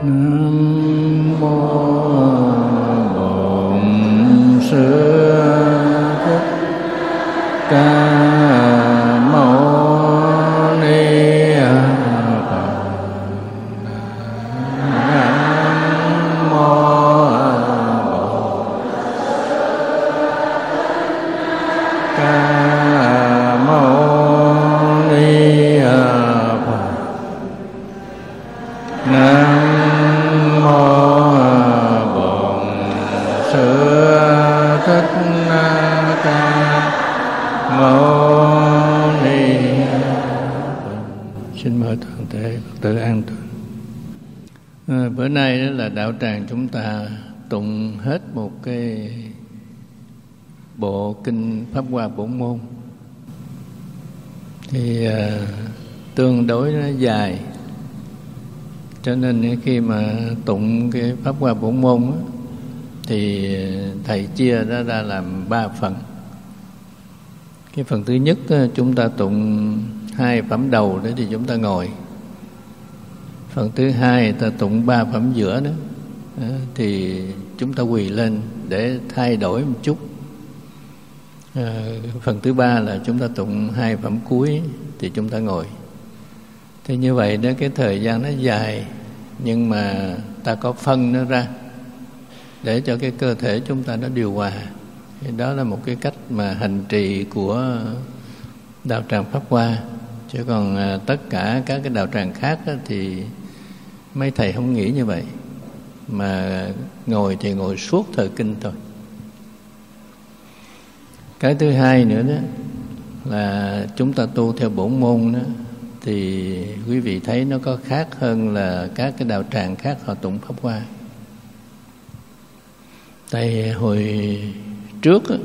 Nam mô Bổn Sư Thích Ca Mâu Ni Phật. Nam mô Bổn Ca Mâu Ni Phật. Nam mô Bổn Sư Thích Ca Mâu Ni Phật. Xin mời toàn thể Phật tử an tọa. Bữa nay đó là đạo tràng chúng ta tụng hết một cái bộ kinh Pháp Hoa Bổn Môn, thì tương đối nó dài, cho nên khi mà tụng cái Pháp Hoa Bổn Môn á, thì thầy chia nó ra làm 3 phần. Cái phần thứ nhất á, chúng ta tụng 2 phẩm đầu đó thì chúng ta ngồi. Phần thứ hai ta tụng 3 phẩm giữa đó, thì chúng ta quỳ lên để thay đổi một chút. Phần thứ ba là chúng ta tụng 2 phẩm cuối thì chúng ta ngồi. Thì như vậy đó, cái thời gian nó dài, nhưng mà ta có phân nó ra để cho cái cơ thể chúng ta nó điều hòa. Thì đó là một cái cách mà hành trì của đạo tràng Pháp Hoa. Chứ còn tất cả các cái đạo tràng khác đó, thì mấy thầy không nghĩ như vậy, mà ngồi thì ngồi suốt thời kinh thôi. Cái thứ hai nữa đó là chúng ta tu theo bổn môn đó, thì quý vị thấy nó có khác hơn là các cái đạo tràng khác họ tụng Pháp Hoa. Tại hồi trước á,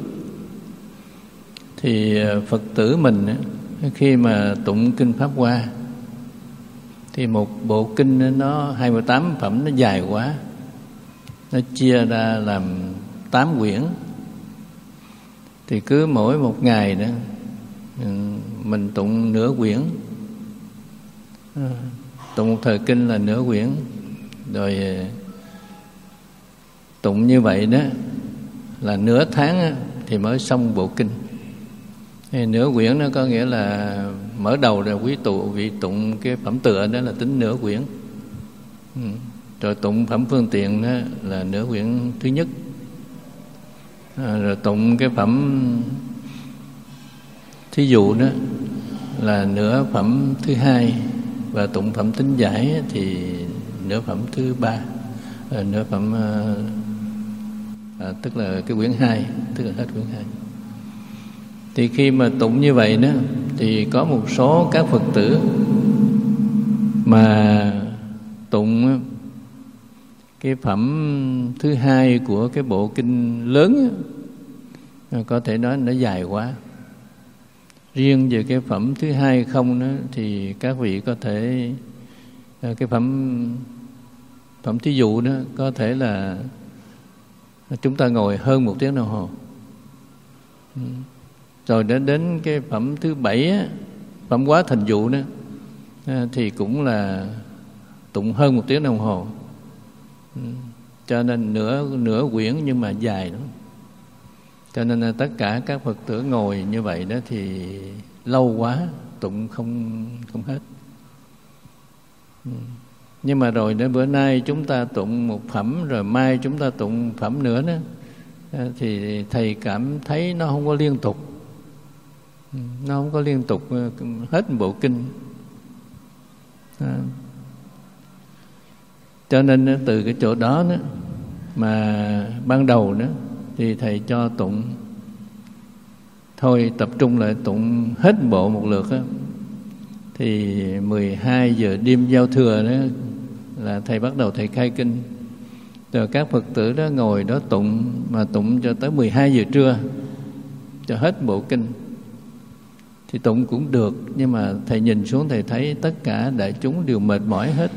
thì Phật tử mình á, khi mà tụng kinh Pháp Hoa thì một bộ kinh nó 28 phẩm nó dài quá, nó chia ra làm 8 quyển. Thì cứ mỗi một ngày đó mình tụng nửa quyển, tụng một thời kinh là nửa quyển, rồi tụng như vậy đó là nửa tháng thì mới xong bộ kinh. Thì nửa quyển nó có nghĩa là mở đầu là vị tụng cái phẩm tựa đó là tính nửa quyển, rồi tụng phẩm phương tiện đó là nửa quyển thứ nhất, rồi tụng cái phẩm thí dụ đó là nửa phẩm thứ hai, và tụng phẩm tính giải thì nửa phẩm thứ ba, nửa phẩm tức là cái quyển 2, tức là hết quyển 2. Thì khi mà tụng như vậy đó, thì có một số các Phật tử mà tụng cái phẩm thứ hai của cái bộ kinh lớn đó, có thể nói nó dài quá. Riêng về cái phẩm thứ hai không đó, thì các vị có thể cái phẩm thí dụ đó có thể là chúng ta ngồi hơn 1 tiếng đồng hồ. Rồi đến cái phẩm thứ 7 á, phẩm Quá Thành Dụ đó, thì cũng là tụng hơn 1 tiếng đồng hồ. Cho nên nửa quyển nhưng mà dài lắm. Cho nên là tất cả các Phật tử ngồi như vậy đó thì lâu quá, tụng không hết. Nhưng mà rồi đến bữa nay chúng ta tụng một phẩm, rồi mai chúng ta tụng phẩm nữa đó, thì thầy cảm thấy nó không có liên tục. Nó không có liên tục hết bộ kinh. Cho nên từ cái chỗ đó mà ban đầu đó thì thầy cho tụng thôi, tập trung lại tụng hết bộ một lượt đó. Thì 12 giờ đêm giao thừa đó là thầy bắt đầu thầy khai kinh, rồi các Phật tử đó ngồi đó tụng, mà tụng cho tới 12 giờ trưa cho hết bộ kinh. Thì tụng cũng được, nhưng mà thầy nhìn xuống thầy thấy tất cả đại chúng đều mệt mỏi hết.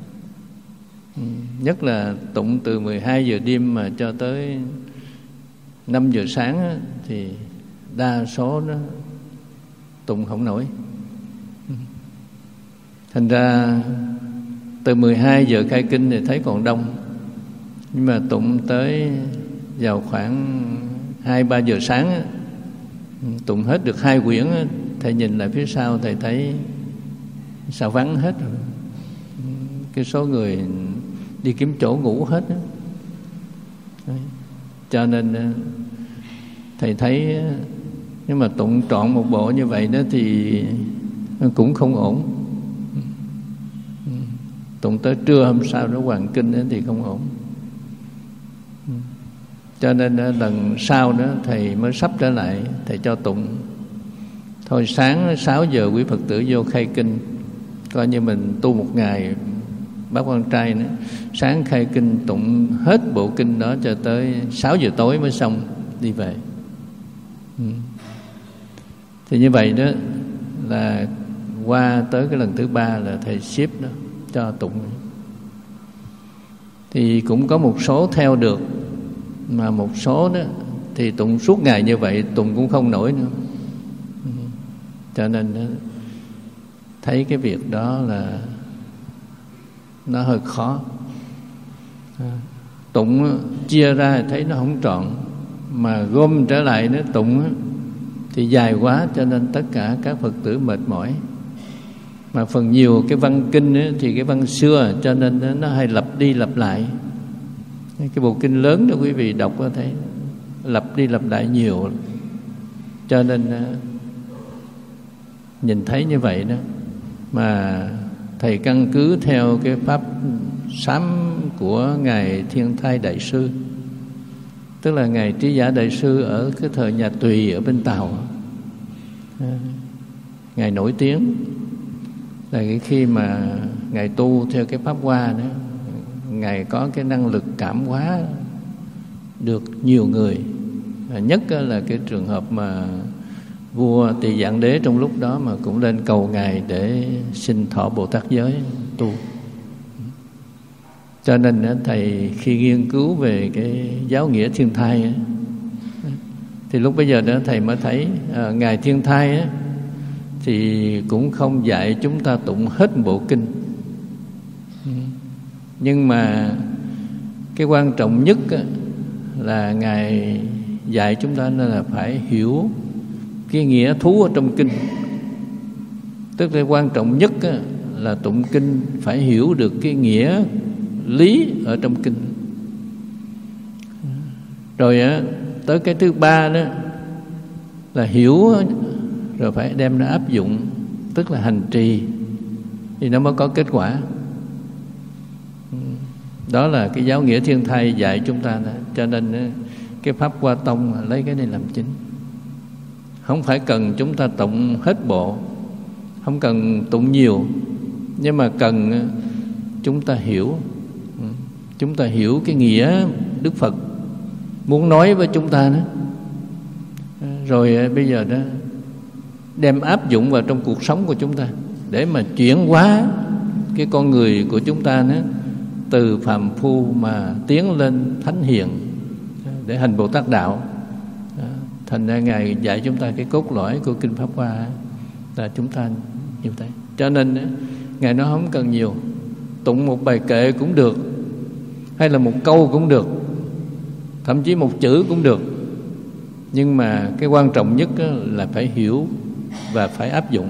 Nhất là tụng từ 12 giờ đêm mà cho tới 5 giờ sáng á, thì đa số nó tụng không nổi. Thành ra Từ 12 giờ khai kinh thì thấy còn đông, nhưng mà tụng tới vào khoảng 2-3 giờ sáng á, tụng hết được 2 quyển á, thầy nhìn lại phía sau thầy thấy sao vắng hết rồi. Cái số người đi kiếm chỗ ngủ hết á. Cho nên thầy thấy nếu mà tụng trọn một bộ như vậy đó thì cũng không ổn. Tụng tới trưa hôm sau nó hoàn kinh đó thì không ổn. Cho nên lần sau đó thầy mới sắp trở lại, thầy cho tụng thôi sáng 6 giờ quý Phật tử vô khai kinh, coi như mình tu một ngày. Bác Quan Trai nữa, sáng khai kinh tụng hết bộ kinh đó cho tới 6 giờ tối mới xong đi về. Thì như vậy đó là qua tới cái lần thứ 3 là thầy ship đó cho tụng. Thì cũng có một số theo được, mà một số đó thì tụng suốt ngày như vậy tụng cũng không nổi nữa. Cho nên đó, thấy cái việc đó là nó hơi khó. Tụng chia ra thấy nó không trọn, mà gom trở lại nó tụng thì dài quá, cho nên tất cả các Phật tử mệt mỏi. Mà phần nhiều cái văn kinh ấy, thì cái văn xưa, cho nên nó hay lặp đi lặp lại. Cái bộ kinh lớn đó quý vị đọc có thấy lặp đi lặp lại nhiều, cho nên nhìn thấy như vậy đó. Mà thầy căn cứ theo cái pháp sám của Ngài Thiên Thai Đại Sư, tức là Ngài Trí Giả Đại Sư ở cái thời nhà Tùy ở bên Tàu. Ngài nổi tiếng là cái khi mà Ngài tu theo cái pháp Hoa đó, Ngài có cái năng lực cảm hóa được nhiều người. Nhất là cái trường hợp mà vua Tỳ Dạng Đế trong lúc đó mà cũng lên cầu Ngài để xin thọ Bồ Tát giới tu. Cho nên thầy khi nghiên cứu về cái giáo nghĩa Thiên Thai ấy, thì lúc bây giờ đó thầy mới thấy Ngài Thiên Thai ấy, thì cũng không dạy chúng ta tụng hết bộ kinh. Nhưng mà cái quan trọng nhất là Ngài dạy chúng ta là phải hiểu cái nghĩa thú ở trong kinh. Tức là quan trọng nhất là tụng kinh phải hiểu được cái nghĩa lý ở trong kinh. Rồi tới cái thứ 3 đó là hiểu rồi phải đem nó áp dụng, tức là hành trì, thì nó mới có kết quả. Đó là cái giáo nghĩa Thiên Thai dạy chúng ta đó. Cho nên cái pháp Hoa Tông lấy cái này làm chính. Không phải cần chúng ta tụng hết bộ, không cần tụng nhiều, nhưng mà cần chúng ta hiểu. Chúng ta hiểu cái nghĩa Đức Phật muốn nói với chúng ta đó. Rồi bây giờ đó đem áp dụng vào trong cuộc sống của chúng ta, để mà chuyển hóa cái con người của chúng ta đó, từ phàm phu mà tiến lên thánh hiền để hành Bồ Tát đạo. Thành ra Ngài dạy chúng ta cái cốt lõi của kinh Pháp Hoa là chúng ta như thế. Cho nên Ngài nói không cần nhiều, tụng một bài kệ cũng được, hay là một câu cũng được, thậm chí một chữ cũng được. Nhưng mà cái quan trọng nhất là phải hiểu và phải áp dụng.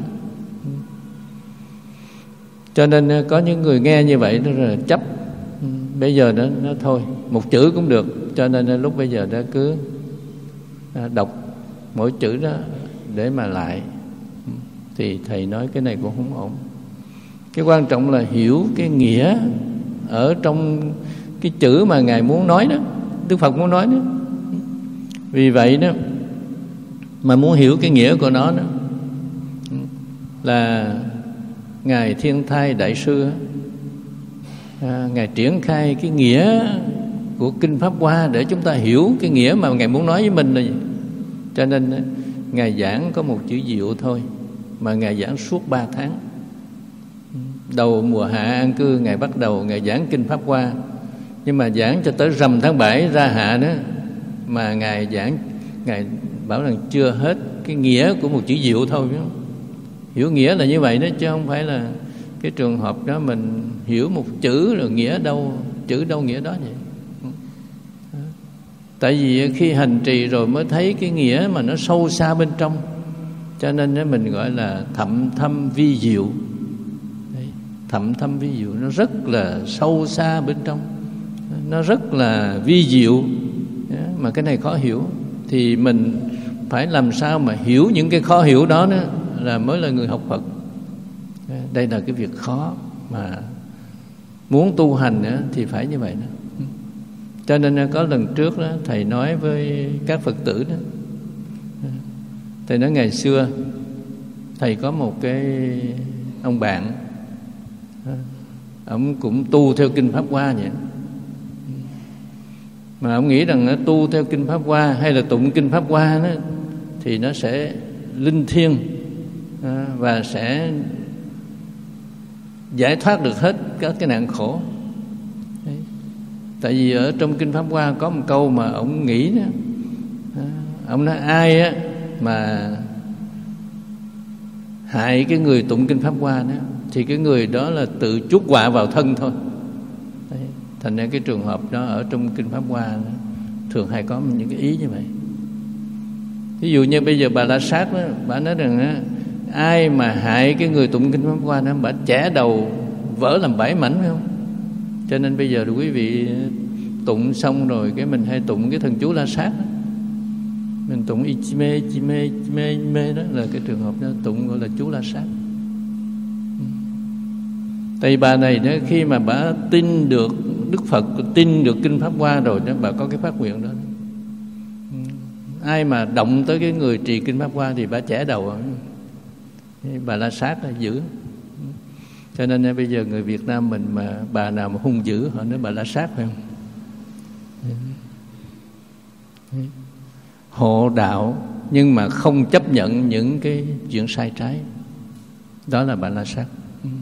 Cho nên có những người nghe như vậy nó là chấp. Bây giờ nó thôi, một chữ cũng được. Cho nên lúc bây giờ đó cứ đọc mỗi chữ đó để mà lại. Thì thầy nói cái này cũng không ổn. Cái quan trọng là hiểu cái nghĩa ở trong cái chữ mà Ngài muốn nói đó, Đức Phật muốn nói đó. Vì vậy đó, mà muốn hiểu cái nghĩa của nó đó, là Ngài Thiên Thai Đại Sư Ngài triển khai cái nghĩa của kinh Pháp Hoa để chúng ta hiểu cái nghĩa mà Ngài muốn nói với mình là gì. Cho nên Ngài giảng có một chữ diệu thôi, mà Ngài giảng suốt 3 tháng. Đầu mùa hạ an cư Ngài bắt đầu Ngài giảng kinh Pháp Hoa, nhưng mà giảng cho tới rằm tháng 7 ra hạ đó, mà Ngài giảng, Ngài bảo rằng chưa hết cái nghĩa của một chữ diệu thôi. Hiểu nghĩa là như vậy đó, chứ không phải là cái trường hợp đó mình hiểu một chữ rồi nghĩa đâu, chữ đâu nghĩa đó vậy. Tại vì khi hành trì rồi mới thấy cái nghĩa mà nó sâu xa bên trong, cho nên mình gọi là thậm thâm vi diệu. Thậm thâm vi diệu, nó rất là sâu xa bên trong, nó rất là vi diệu, mà cái này khó hiểu. Thì mình phải làm sao mà hiểu những cái khó hiểu đó nữa là mới là người học Phật. Đây là cái việc khó, mà muốn tu hành nữa thì phải như vậy đó. Cho nên có lần trước đó, thầy nói với các Phật tử đó, thầy nói ngày xưa thầy có một cái ông bạn, ông cũng tu theo kinh Pháp Hoa vậy, mà ông nghĩ rằng tu theo kinh Pháp Hoa hay là tụng kinh Pháp Hoa đó, thì nó sẽ linh thiêng và sẽ giải thoát được hết các cái nạn khổ. Đấy. Tại vì ở trong kinh Pháp Hoa có một câu mà ông nghĩ đó, ông nói ai á mà hại cái người tụng kinh Pháp Hoa đó thì cái người đó là tự chuốc họa vào thân thôi. Đấy. Thành ra cái trường hợp đó ở trong kinh Pháp Hoa đó, thường hay có những cái ý như vậy. Ví dụ như bây giờ Bà La Sát đó, bà nói rằng ai mà hại cái người tụng kinh Pháp Hoa đó, bà chẻ đầu vỡ làm 7 mảnh, phải không? Cho nên bây giờ quý vị tụng xong rồi cái mình hay tụng cái thần chú La Sát đó. Mình tụng Ichime, Ichime, Ichime, Ichime, đó là cái trường hợp đó tụng gọi là chú La Sát. Tại bà này đó, khi mà bà tin được Đức Phật, tin được kinh Pháp Hoa rồi đó, bà có cái phát nguyện đó. Ai mà động tới cái người trì kinh Pháp Hoa thì bà chẻ đầu. Bà La Sát là dữ. Cho nên bây giờ người Việt Nam mình mà bà nào mà hung dữ họ nói bà La Sát, phải không? Hộ đạo nhưng mà không chấp nhận những cái chuyện sai trái, đó là bà La Sát.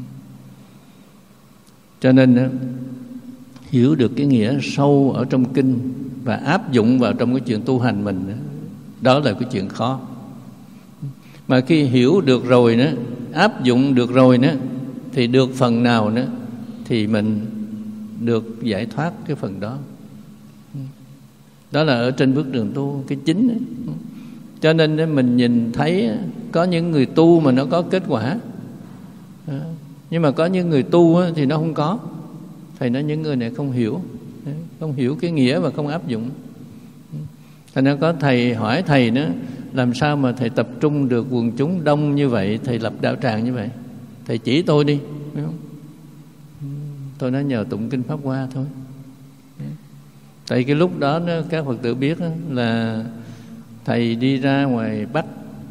Cho nên hiểu được cái nghĩa sâu ở trong kinh và áp dụng vào trong cái chuyện tu hành mình, đó là cái chuyện khó. Mà khi hiểu được rồi nữa, áp dụng được rồi nữa, thì được phần nào nữa thì mình được giải thoát cái phần đó. Đó là ở trên bước đường tu cái chính ấy. Cho nên mình nhìn thấy có những người tu mà nó có kết quả, nhưng mà có những người tu thì nó không có. Thầy nói những người này không hiểu, không hiểu cái nghĩa và không áp dụng. Thành ra có thầy hỏi thầy nữa, làm sao mà thầy tập trung được quần chúng đông như vậy, thầy lập đạo tràng như vậy, thầy chỉ tôi đi, phải không? Tôi nói nhờ tụng kinh Pháp Hoa thôi. Tại cái lúc đó các Phật tử biết là thầy đi ra ngoài Bắc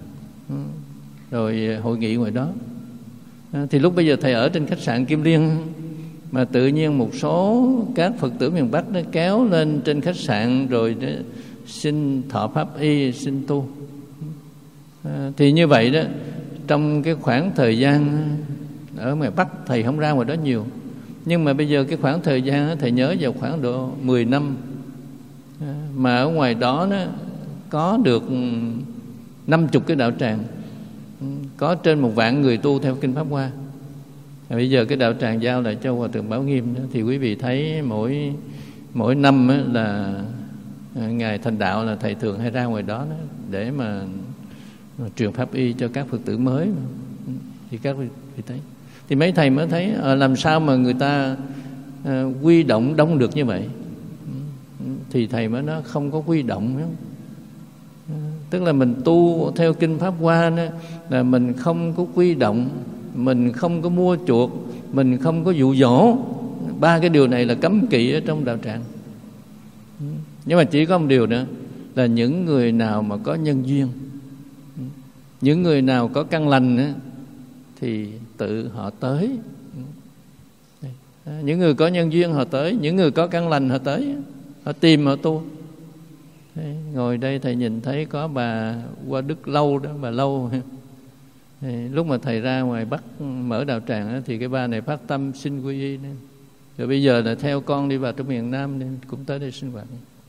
rồi hội nghị ngoài đó. Thì lúc bây giờ thầy ở trên khách sạn Kim Liên, mà tự nhiên một số các Phật tử miền Bắc nó kéo lên trên khách sạn rồi xin thọ pháp y, xin tu. Thì như vậy đó, trong cái khoảng thời gian ở ngoài Bắc thầy không ra ngoài đó nhiều, nhưng mà bây giờ cái khoảng thời gian đó, thầy nhớ vào khoảng độ 10 năm mà ở ngoài đó có được 50 cái đạo tràng, có trên 1 vạn người tu theo kinh Pháp Hoa. Bây giờ cái đạo tràng giao lại cho Hòa Thượng Bảo Nghiêm đó, thì quý vị thấy mỗi năm là ngày thành đạo là thầy thường hay ra ngoài đó để mà truyền pháp y cho các Phật tử mới. Thì các vị thấy, thì mấy thầy mới thấy làm sao mà người ta quy động đông được như vậy. Thì thầy mới nói không có quy động, phải không? Tức là mình tu theo kinh Pháp Hoa là mình không có quy động, mình không có mua chuộc, mình không có dụ dỗ. 3 cái điều này là cấm kỵ ở trong đạo tràng. Nhưng mà chỉ có một điều nữa là những người nào mà có nhân duyên, những người nào có căn lành thì tự họ tới. Những người có nhân duyên họ tới, những người có căn lành họ tới, họ tìm họ tu. Ngồi đây thầy nhìn thấy có bà Qua Đức Lâu đó, bà Lâu. Lúc mà thầy ra ngoài Bắc mở đạo tràng đó, thì cái bà này phát tâm xin quy y. Rồi bây giờ là theo con đi vào trong miền Nam nên cũng tới đây sinh hoạt.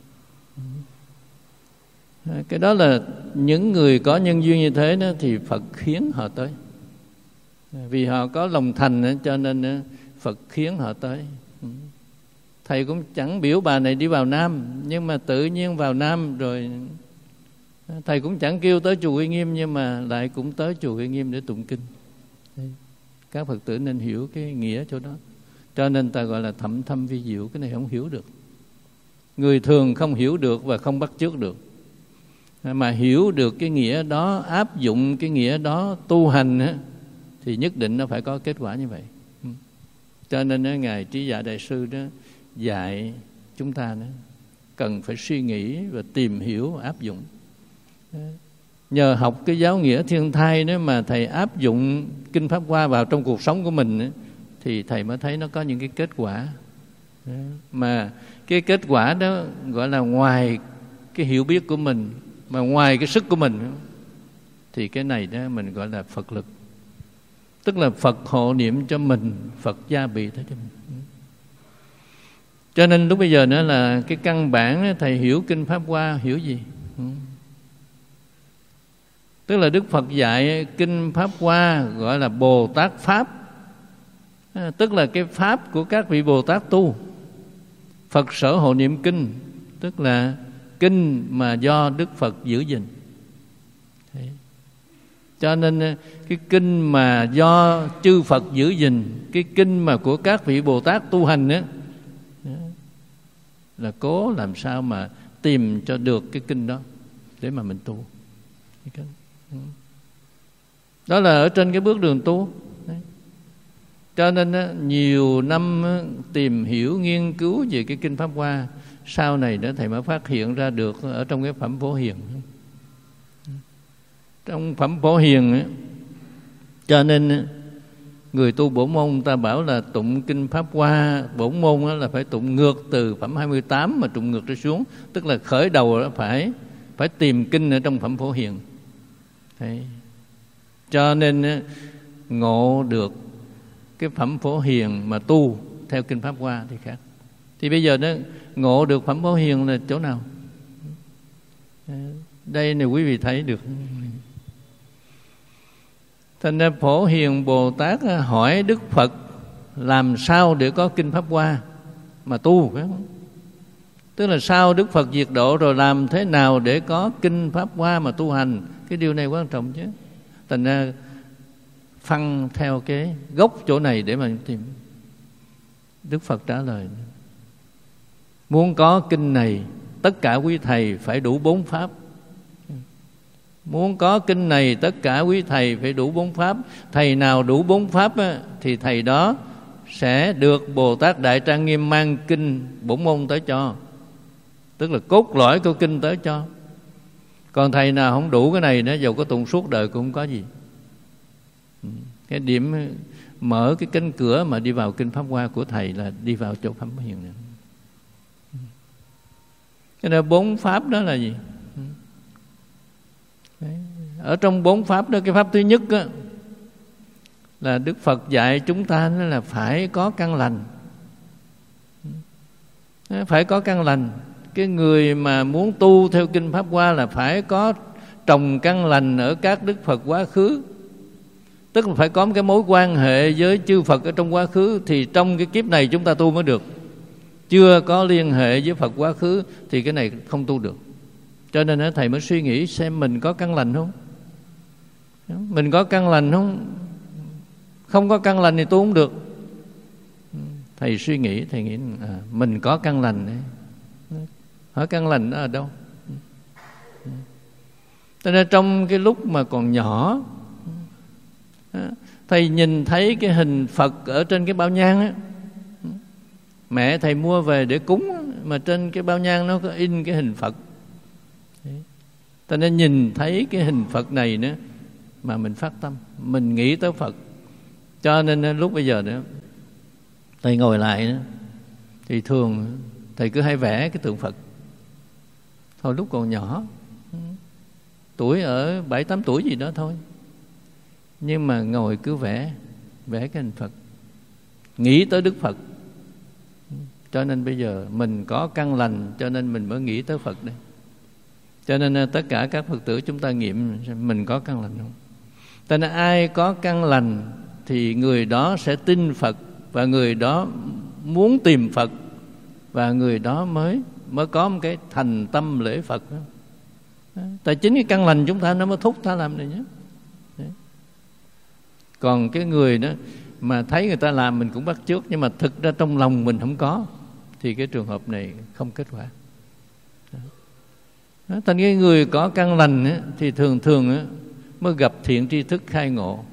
Cái đó là những người có nhân duyên như thế đó, thì Phật khiến họ tới. Vì họ có lòng thành cho nên Phật khiến họ tới. Thầy cũng chẳng biểu bà này đi vào Nam, nhưng mà tự nhiên vào Nam rồi. Thầy cũng chẳng kêu tới chùa Uy Nghiêm, nhưng mà lại cũng tới chùa Uy Nghiêm để tụng kinh. Các Phật tử nên hiểu cái nghĩa chỗ đó. Cho nên ta gọi là thậm thâm vi diệu. Cái này không hiểu được, người thường không hiểu được và không bắt chước được. Mà hiểu được cái nghĩa đó, áp dụng cái nghĩa đó tu hành thì nhất định nó phải có kết quả như vậy. Cho nên Ngài Trí Dạ Đại Sư đó dạy chúng ta đó, cần phải suy nghĩ và tìm hiểu, áp dụng. Nhờ học cái giáo nghĩa thiên thai đó mà thầy áp dụng Kinh Pháp Hoa vào trong cuộc sống của mình thì thầy mới thấy nó có những cái kết quả. Mà cái kết quả đó gọi là ngoài cái hiểu biết của mình, mà ngoài cái sức của mình, thì cái này đó mình gọi là Phật lực. Tức là Phật hộ niệm cho mình, Phật gia bị tới cho mình. Cho nên lúc bây giờ nữa là cái căn bản đó, thầy hiểu Kinh Pháp Hoa hiểu gì? Tức là Đức Phật dạy Kinh Pháp Hoa gọi là Bồ Tát Pháp, tức là cái Pháp của các vị Bồ Tát tu. Phật sở hộ niệm kinh, tức là kinh mà do Đức Phật giữ gìn. Thế. Cho nên cái kinh mà do chư Phật giữ gìn, cái kinh mà của các vị Bồ Tát tu hành đó, là cố làm sao mà tìm cho được cái kinh đó để mà mình tu. Đó là ở trên cái bước đường tu. Cho nên nhiều năm tìm hiểu nghiên cứu về cái Kinh Pháp Hoa, sau này đó thầy mới phát hiện ra được ở trong cái Phẩm Phổ Hiền. Trong Phẩm Phổ Hiền cho nên người tu bổn môn ta bảo là tụng Kinh Pháp Hoa bổn môn là phải tụng ngược từ Phẩm 28 mà tụng ngược trở xuống, tức là khởi đầu đó phải tìm kinh ở trong Phẩm Phổ Hiền. Đấy. Cho nên ngộ được cái Phẩm Phổ Hiền mà tu theo Kinh Pháp Hoa thì khác. Thì bây giờ nó ngộ được Phẩm Phổ Hiền là chỗ nào? Đây này quý vị thấy được. Thành ra Phổ Hiền Bồ Tát hỏi Đức Phật làm sao để có Kinh Pháp Hoa mà tu, phải không? Tức là sau Đức Phật diệt độ rồi làm thế nào để có Kinh Pháp Hoa mà tu hành. Cái điều này quan trọng chứ. Thành ra phân theo cái gốc chỗ này để mà tìm. Đức Phật trả lời: muốn có kinh này, tất cả quý thầy phải đủ 4 pháp. Muốn có kinh này, tất cả quý thầy phải đủ 4 pháp. Thầy nào đủ 4 pháp thì thầy đó sẽ được Bồ Tát Đại Trang Nghiêm mang kinh bổn môn tới cho, tức là cốt lõi của kinh tới cho. Còn thầy nào không đủ cái này nữa, dầu có tụng suốt đời cũng không có gì. Cái điểm mở cái cánh cửa mà đi vào Kinh Pháp Hoa của thầy là đi vào chỗ Phẩm Hiền này. Cái này 4 pháp đó là gì? Đấy. Ở trong 4 pháp đó, cái pháp thứ nhất đó, là Đức Phật dạy chúng ta là phải có căn lành. Phải có căn lành. Cái người mà muốn tu theo Kinh Pháp Hoa là phải có trồng căn lành ở các Đức Phật quá khứ. Tức là phải có một cái mối quan hệ với chư Phật ở trong quá khứ, thì trong cái kiếp này chúng ta tu mới được. Chưa có liên hệ với Phật quá khứ thì cái này không tu được. Cho nên thầy mới suy nghĩ xem mình có căn lành không. Mình có căn lành không? Không có căn lành thì tu không được. Thầy suy nghĩ, thầy nghĩ mình có căn lành đấy. Hỏi căn lành đó ở đâu? Cho nên trong cái lúc mà còn nhỏ, thầy nhìn thấy cái hình Phật ở trên cái bao nhang á, mẹ thầy mua về để cúng, mà trên cái bao nhang nó có in cái hình Phật. Cho nên nhìn thấy cái hình Phật này nữa mà mình phát tâm, mình nghĩ tới Phật. Cho nên lúc bây giờ nữa thầy ngồi lại nữa, thì thường thầy cứ hay vẽ cái tượng Phật. Hồi lúc còn nhỏ, tuổi ở 7-8 tuổi gì đó thôi, nhưng mà ngồi cứ vẽ cái hình Phật, nghĩ tới Đức Phật. Cho nên bây giờ mình có căn lành, cho nên mình mới nghĩ tới Phật đây. Cho nên tất cả các Phật tử chúng ta nghiệm mình có căn lành không. Cho nên ai có căn lành thì người đó sẽ tin Phật, và người đó muốn tìm Phật, và người đó mới có một cái thành tâm lễ Phật đó. Tại chính cái căn lành chúng ta nó mới thúc ta làm này nhé. Còn cái người đó mà thấy người ta làm mình cũng bắt chước, nhưng mà thực ra trong lòng mình không có, thì cái trường hợp này không kết quả. Thành cái người có căn lành á, thì thường thường á, mới gặp thiện tri thức khai ngộ,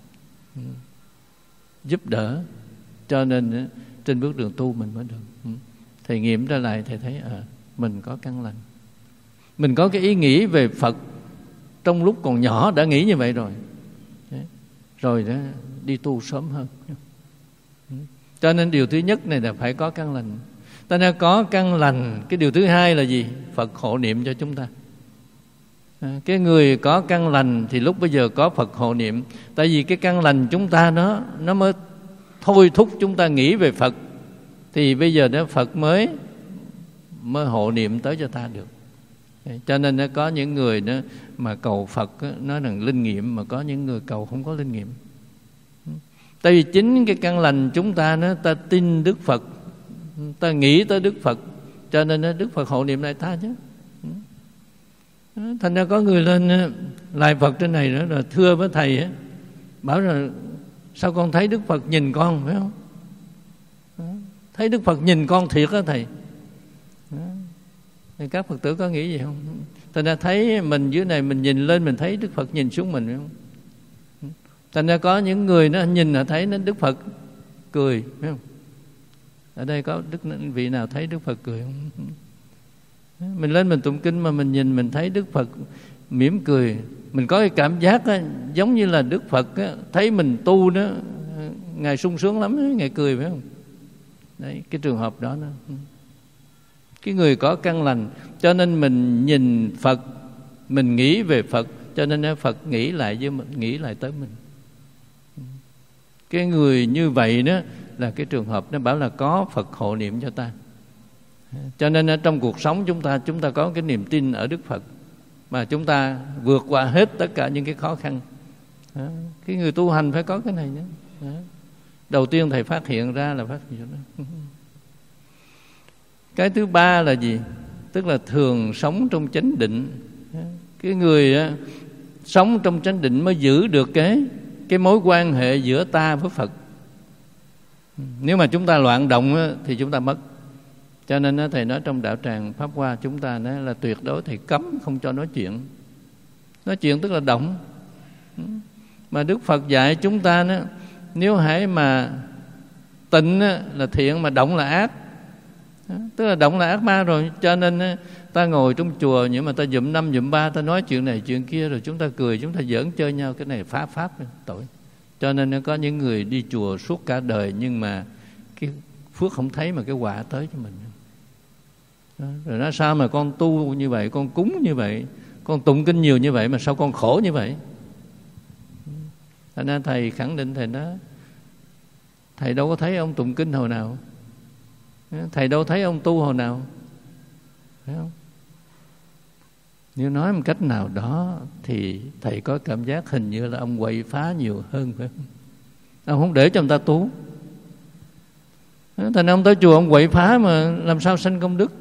giúp đỡ. Cho nên á, trên bước đường tu mình mới được. Thầy nghiệm ra lại, thầy thấy mình có căn lành. Mình có cái ý nghĩ về Phật trong lúc còn nhỏ đã nghĩ như vậy rồi. Rồi đó đi tu sớm hơn. Cho nên điều thứ nhất này là phải có căn lành. Ta nên có căn lành. Cái điều thứ hai là gì? Phật hộ niệm cho chúng ta. Cái người có căn lành thì lúc bây giờ có Phật hộ niệm. Tại vì cái căn lành chúng ta nó mới thôi thúc chúng ta nghĩ về Phật. Thì bây giờ đó Phật mới hộ niệm tới cho ta được. Cho nên nó có những người đó mà cầu Phật nói rằng linh nghiệm, mà có những người cầu không có linh nghiệm. Tại vì chính cái căn lành chúng ta nó ta tin Đức Phật, ta nghĩ tới Đức Phật, cho nên Đức Phật hộ niệm lại ta chứ. Thành ra có người lên lại Phật trên này nữa, rồi thưa với thầy bảo là sao con thấy Đức Phật nhìn con, phải không? Thấy Đức Phật nhìn con thiệt á thầy. Các Phật tử có nghĩ gì không? Thành ra thấy mình dưới này, mình nhìn lên mình thấy Đức Phật nhìn xuống mình, phải không? Thành ra có những người nó nhìn là thấy nó Đức Phật cười, phải không? Ở đây có vị nào thấy Đức Phật cười không? Mình lên mình tụng kinh mà mình nhìn mình thấy Đức Phật mỉm cười, mình có cái cảm giác đó, giống như là Đức Phật đó, thấy mình tu đó, Ngài sung sướng lắm, Ngài cười, phải không? Đấy, cái trường hợp đó đó. Cái người có căn lành, cho nên mình nhìn Phật, mình nghĩ về Phật, cho nên Phật nghĩ lại với mình, nghĩ lại tới mình. Cái người như vậy đó là cái trường hợp nó bảo là có Phật hộ niệm cho ta. Cho nên trong cuộc sống chúng ta có cái niềm tin ở Đức Phật, mà chúng ta vượt qua hết tất cả những cái khó khăn. Cái người tu hành phải có cái này nữa. Đầu tiên thầy phát hiện ra là phát hiện đó. Cái thứ ba là gì? Tức là thường sống trong chánh định. Cái người sống trong chánh định mới giữ được cái mối quan hệ giữa ta với Phật. Nếu mà chúng ta loạn động thì chúng ta mất. Cho nên thầy nói trong đạo tràng Pháp Hoa chúng ta là tuyệt đối thầy cấm không cho nói chuyện. Nói chuyện tức là động. Mà Đức Phật dạy chúng ta nếu hãy mà tịnh là thiện, mà động là ác. Tức là động là ác ma rồi. Cho nên ta ngồi trong chùa, nhưng mà ta dụm năm dụm ba, ta nói chuyện này chuyện kia, rồi chúng ta cười, chúng ta giỡn chơi nhau, cái này phá pháp tội. Cho nên có những người đi chùa suốt cả đời, nhưng mà cái phước không thấy, mà cái họa tới cho mình. Rồi nói sao mà con tu như vậy, con cúng như vậy, con tụng kinh nhiều như vậy, mà sao con khổ như vậy? Thành ra thầy khẳng định, thầy nói thầy đâu có thấy ông tụng kinh hồi nào, thầy đâu thấy ông tu hồi nào, phải không? Nếu nói một cách nào đó thì thầy có cảm giác hình như là ông quậy phá nhiều hơn, phải không? Ông không để cho người ta tu. Thành ông tới chùa ông quậy phá mà làm sao sanh công đức.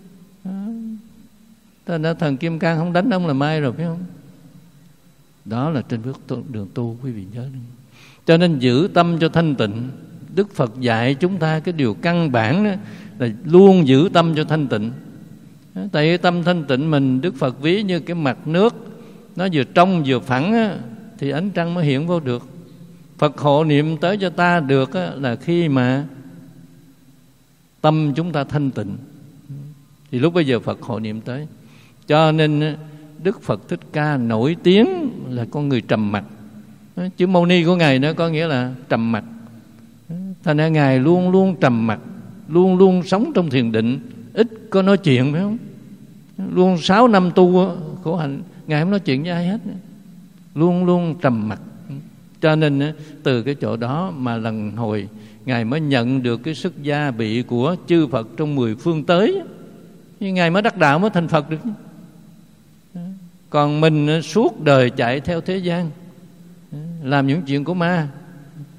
Thành ra thần Kim Cang không đánh ông là mai rồi, phải không? Đó là trên bước đường tu, quý vị nhớ. Cho nên giữ tâm cho thanh tịnh. Đức Phật dạy chúng ta cái điều căn bản đó là luôn giữ tâm cho thanh tịnh. Tại cái tâm thanh tịnh mình, Đức Phật ví như cái mặt nước, nó vừa trong vừa phẳng thì ánh trăng mới hiện vô được. Phật hộ niệm tới cho ta được là khi mà tâm chúng ta thanh tịnh, thì lúc bây giờ Phật hộ niệm tới. Cho nên Đức Phật Thích Ca nổi tiếng là con người trầm mặc. Chữ Mâu Ni của Ngài nó có nghĩa là trầm mặc. Thành ra Ngài luôn luôn trầm mặc, luôn luôn sống trong thiền định, ít có nói chuyện, phải không? Luôn 6 năm tu khổ hạnh, Ngài không nói chuyện với ai hết, luôn luôn trầm mặc. Cho nên từ cái chỗ đó mà lần hồi Ngài mới nhận được cái sức gia bị của chư Phật trong 10 phương tới. Ngài mới đắc đạo, mới thành Phật được. Còn mình suốt đời chạy theo thế gian, làm những chuyện của ma,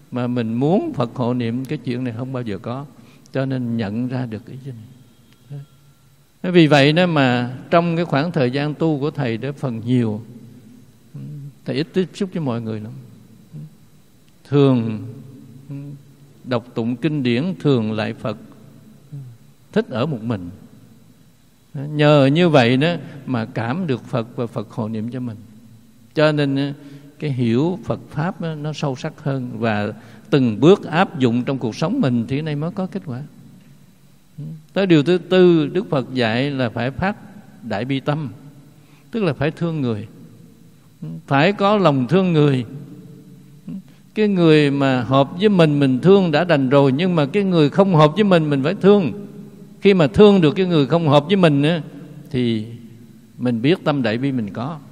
mà mình muốn Phật hộ niệm, cái chuyện này không bao giờ có. Cho nên nhận ra được ý này. Vì vậy đó mà trong cái khoảng thời gian tu của thầy đó, phần nhiều thầy ít tiếp xúc với mọi người lắm. Thường đọc tụng kinh điển, thường lại Phật, thích ở một mình. Nhờ như vậy đó mà cảm được Phật và Phật hộ niệm cho mình. Cho nên cái hiểu Phật Pháp đó, nó sâu sắc hơn, và từng bước áp dụng trong cuộc sống mình thì nay mới có kết quả. Tới điều thứ tư, Đức Phật dạy là phải phát đại bi tâm, tức là phải thương người, phải có lòng thương người. Cái người mà hợp với mình thương đã đành rồi, nhưng mà cái người không hợp với mình phải thương. Khi mà thương được cái người không hợp với mình á, thì mình biết tâm đại bi mình có.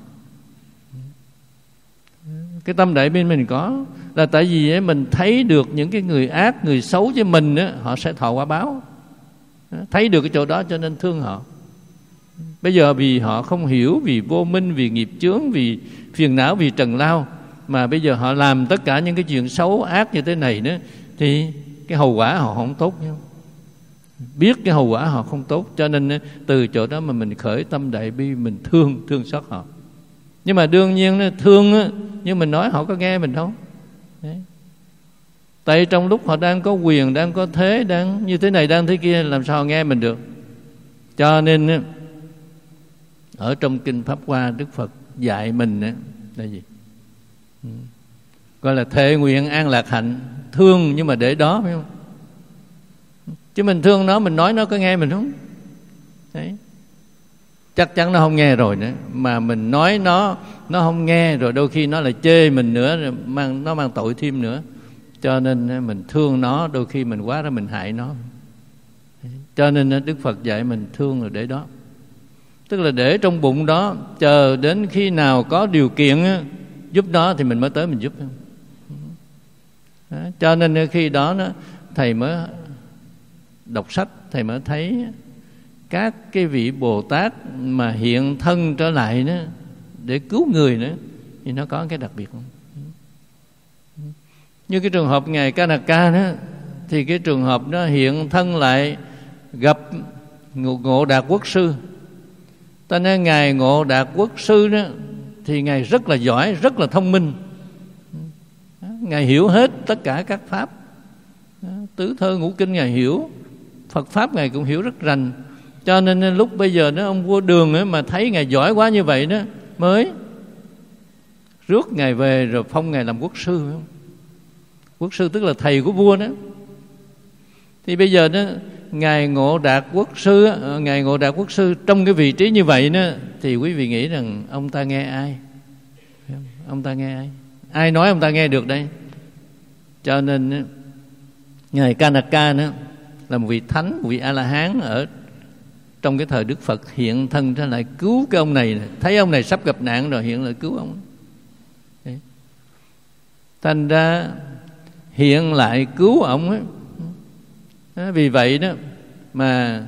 Cái tâm đại bi mình có là tại vì mình thấy được những cái người ác, người xấu với mình á, họ sẽ thọ quả báo. Thấy được cái chỗ đó cho nên thương họ. Bây giờ vì họ không hiểu, vì vô minh, vì nghiệp chướng, vì phiền não, vì trần lao, mà bây giờ họ làm tất cả những cái chuyện xấu ác như thế này nữa, thì cái hậu quả họ không tốt nhau. Biết cái hậu quả họ không tốt, cho nên từ chỗ đó mà mình khởi tâm đại bi, mình thương xót họ. Nhưng mà đương nhiên thương, nhưng mình nói họ có nghe mình không? Đấy. Tại trong lúc họ đang có quyền, đang có thế, đang như thế này, đang thế kia, làm sao họ nghe mình được? Cho nên ở trong Kinh Pháp Hoa, Đức Phật dạy mình là gì? Gọi là thệ nguyện an lạc hạnh. Thương nhưng mà để đó, phải không? Chứ mình thương nó, mình nói nó có nghe mình không? Đấy. Chắc chắn nó không nghe rồi nữa. Mà mình nói nó không nghe, rồi đôi khi nó lại chê mình nữa, rồi nó mang tội thêm nữa. Cho nên mình thương nó, đôi khi mình quá ra mình hại nó. Cho nên Đức Phật dạy mình thương rồi để đó, tức là để trong bụng đó, chờ đến khi nào có điều kiện giúp nó thì mình mới tới mình giúp. Đó. Cho nên khi đó thầy mới đọc sách, thầy mới thấy các cái vị Bồ Tát mà hiện thân trở lại đó để cứu người nữa, thì nó có cái đặc biệt không? Như cái trường hợp Ngài Kanaka đó, thì cái trường hợp đó hiện thân lại gặp Ngộ Đạt Quốc Sư. Ta nói Ngài Ngộ Đạt Quốc Sư đó thì Ngài rất là giỏi, rất là thông minh. Ngài hiểu hết tất cả các pháp, tứ thơ ngũ kinh Ngài hiểu, Phật Pháp Ngài cũng hiểu rất rành. Cho nên lúc bây giờ ông vua Đường mà thấy Ngài giỏi quá như vậy đó, mới rước Ngài về rồi phong Ngài làm quốc sư. Quốc sư tức là thầy của vua đó. Thì bây giờ đó Ngài Ngộ Đạt Quốc Sư, Ngài Ngộ Đạt Quốc Sư trong cái vị trí như vậy đó, thì quý vị nghĩ rằng ông ta nghe ai? Ông ta nghe ai? Ai nói ông ta nghe được đây? Cho nên Ngài Kanaka đó là một vị thánh, một vị A-la-hán ở trong cái thời Đức Phật hiện thân ra lại cứu cái ông này. Thấy ông này sắp gặp nạn rồi hiện lại cứu ông. Đấy. Thành ra hiện lại cứu ông ấy. Vì vậy đó mà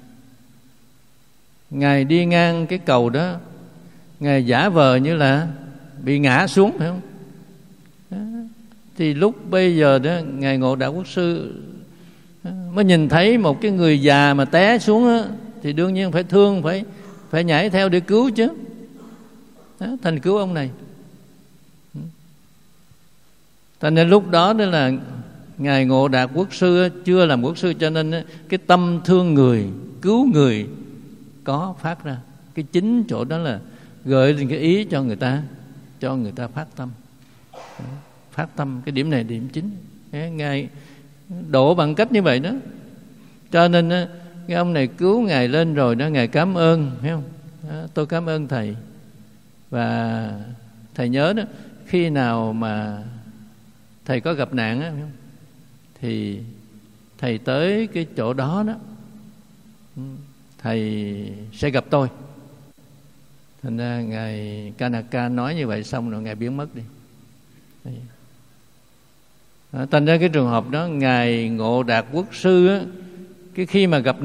Ngài đi ngang cái cầu đó, Ngài giả vờ như là bị ngã xuống, phải không? Đó. Thì lúc bây giờ đó Ngài Ngộ Đạt Quốc Sư mới nhìn thấy một cái người già mà té xuống đó, thì đương nhiên phải thương, phải nhảy theo để cứu chứ. Đó, thành cứu ông này. Thành nên lúc đó đó là Ngài Ngộ Đạt Quốc Sư chưa làm quốc sư, cho nên cái tâm thương người, cứu người có phát ra. Cái chính chỗ đó là gợi lên cái ý cho người ta phát tâm. Phát tâm, cái điểm này điểm chính. Ngài độ bằng cách như vậy đó. Cho nên cái ông này cứu Ngài lên rồi đó, Ngài cảm ơn, thấy không? Đó, tôi cảm ơn thầy. Và thầy nhớ đó, khi nào mà thầy có gặp nạn á, thì thầy tới cái chỗ đó đó, thầy sẽ gặp tôi. Thành ra Ngài Kanaka nói như vậy xong rồi Ngài biến mất đi. Thành ra cái trường hợp đó Ngài Ngộ Đạt Quốc Sư á, cái khi mà gặp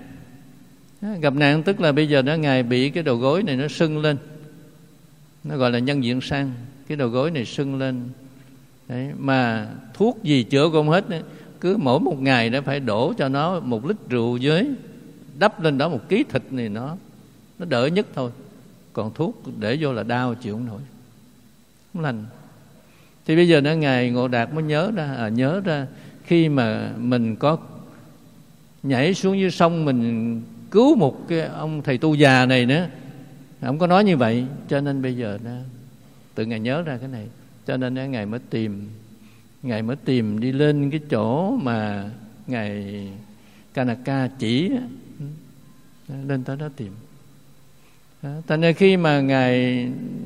nạn tức là bây giờ đó Ngài bị cái đầu gối này nó sưng lên, nó gọi là nhân diện sang. Cái đầu gối này sưng lên, Đấy, mà thuốc gì chữa cũng không hết đấy. Cứ mỗi một ngày đã phải đổ cho nó 1 lít rượu với đắp lên đó 1 ký thịt này, nó đỡ nhất thôi. Còn thuốc để vô là đau chịu không nổi, không lành. Thì bây giờ Ngài Ngộ Đạt mới nhớ ra khi mà mình có nhảy xuống dưới sông, mình cứu một cái ông thầy tu già này nữa, ông có nói như vậy. Cho nên bây giờ tự Ngài nhớ ra cái này, cho nên Ngài mới tìm đi lên cái chỗ mà Ngài Kanaka chỉ, lên tới đó tìm. Thành ra khi mà Ngài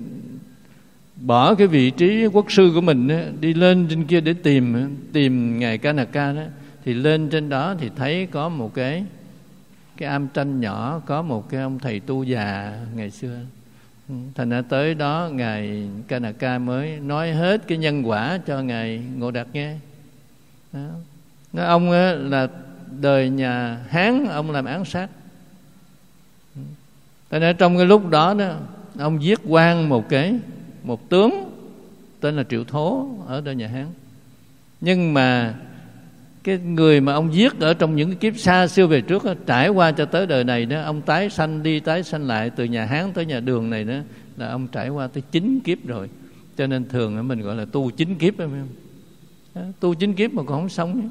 bỏ cái vị trí quốc sư của mình đi lên trên kia để tìm Ngài Kanaka đó, thì lên trên đó thì thấy có một cái am tranh nhỏ, có một cái ông thầy tu già ngày xưa. Thành ra tới đó Ngài Kanaka mới nói hết cái nhân quả cho Ngài Ngộ Đạt nghe. Đó. Nói ông là đời nhà Hán, ông làm ám sát. Thành ra trong cái lúc đó ông giết quan một tướng tên là Triệu Thố ở đời nhà Hán. Nhưng mà cái người mà ông giết ở trong những cái kiếp xa xưa về trước đó, trải qua cho tới đời này đó, ông tái sanh đi tái sanh lại từ nhà Hán tới nhà Đường này đó, là ông trải qua tới 9 kiếp rồi. Cho nên thường mình gọi là tu 9 kiếp, phải không? Tu 9 kiếp mà còn không xong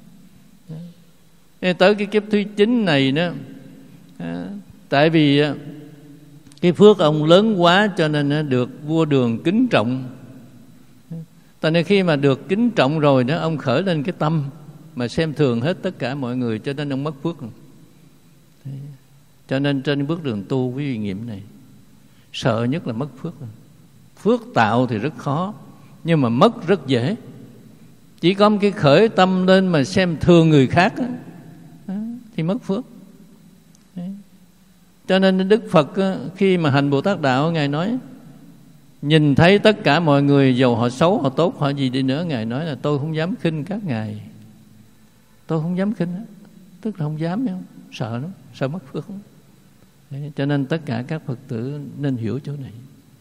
đó. Tới cái kiếp thứ 9 này đó, tại vì cái phước ông lớn quá cho nên được vua Đường kính trọng. Tại nên khi mà được kính trọng rồi đó, ông khởi lên cái tâm mà xem thường hết tất cả mọi người, cho nên ông mất phước. Cho nên trên bước đường tu quý vị nghiệm này, sợ nhất là mất phước. Phước tạo thì rất khó, nhưng mà mất rất dễ. Chỉ có một cái khởi tâm lên mà xem thường người khác đó, thì mất phước. Cho nên Đức Phật khi mà hành Bồ Tát Đạo, Ngài nói nhìn thấy tất cả mọi người, dầu họ xấu, họ tốt, họ gì đi nữa, Ngài nói là tôi không dám khinh các ngài. Tôi không dám khinh, tức là không dám, không? Sợ lắm, sợ mất phước. Đấy, cho nên tất cả các Phật tử nên hiểu chỗ này.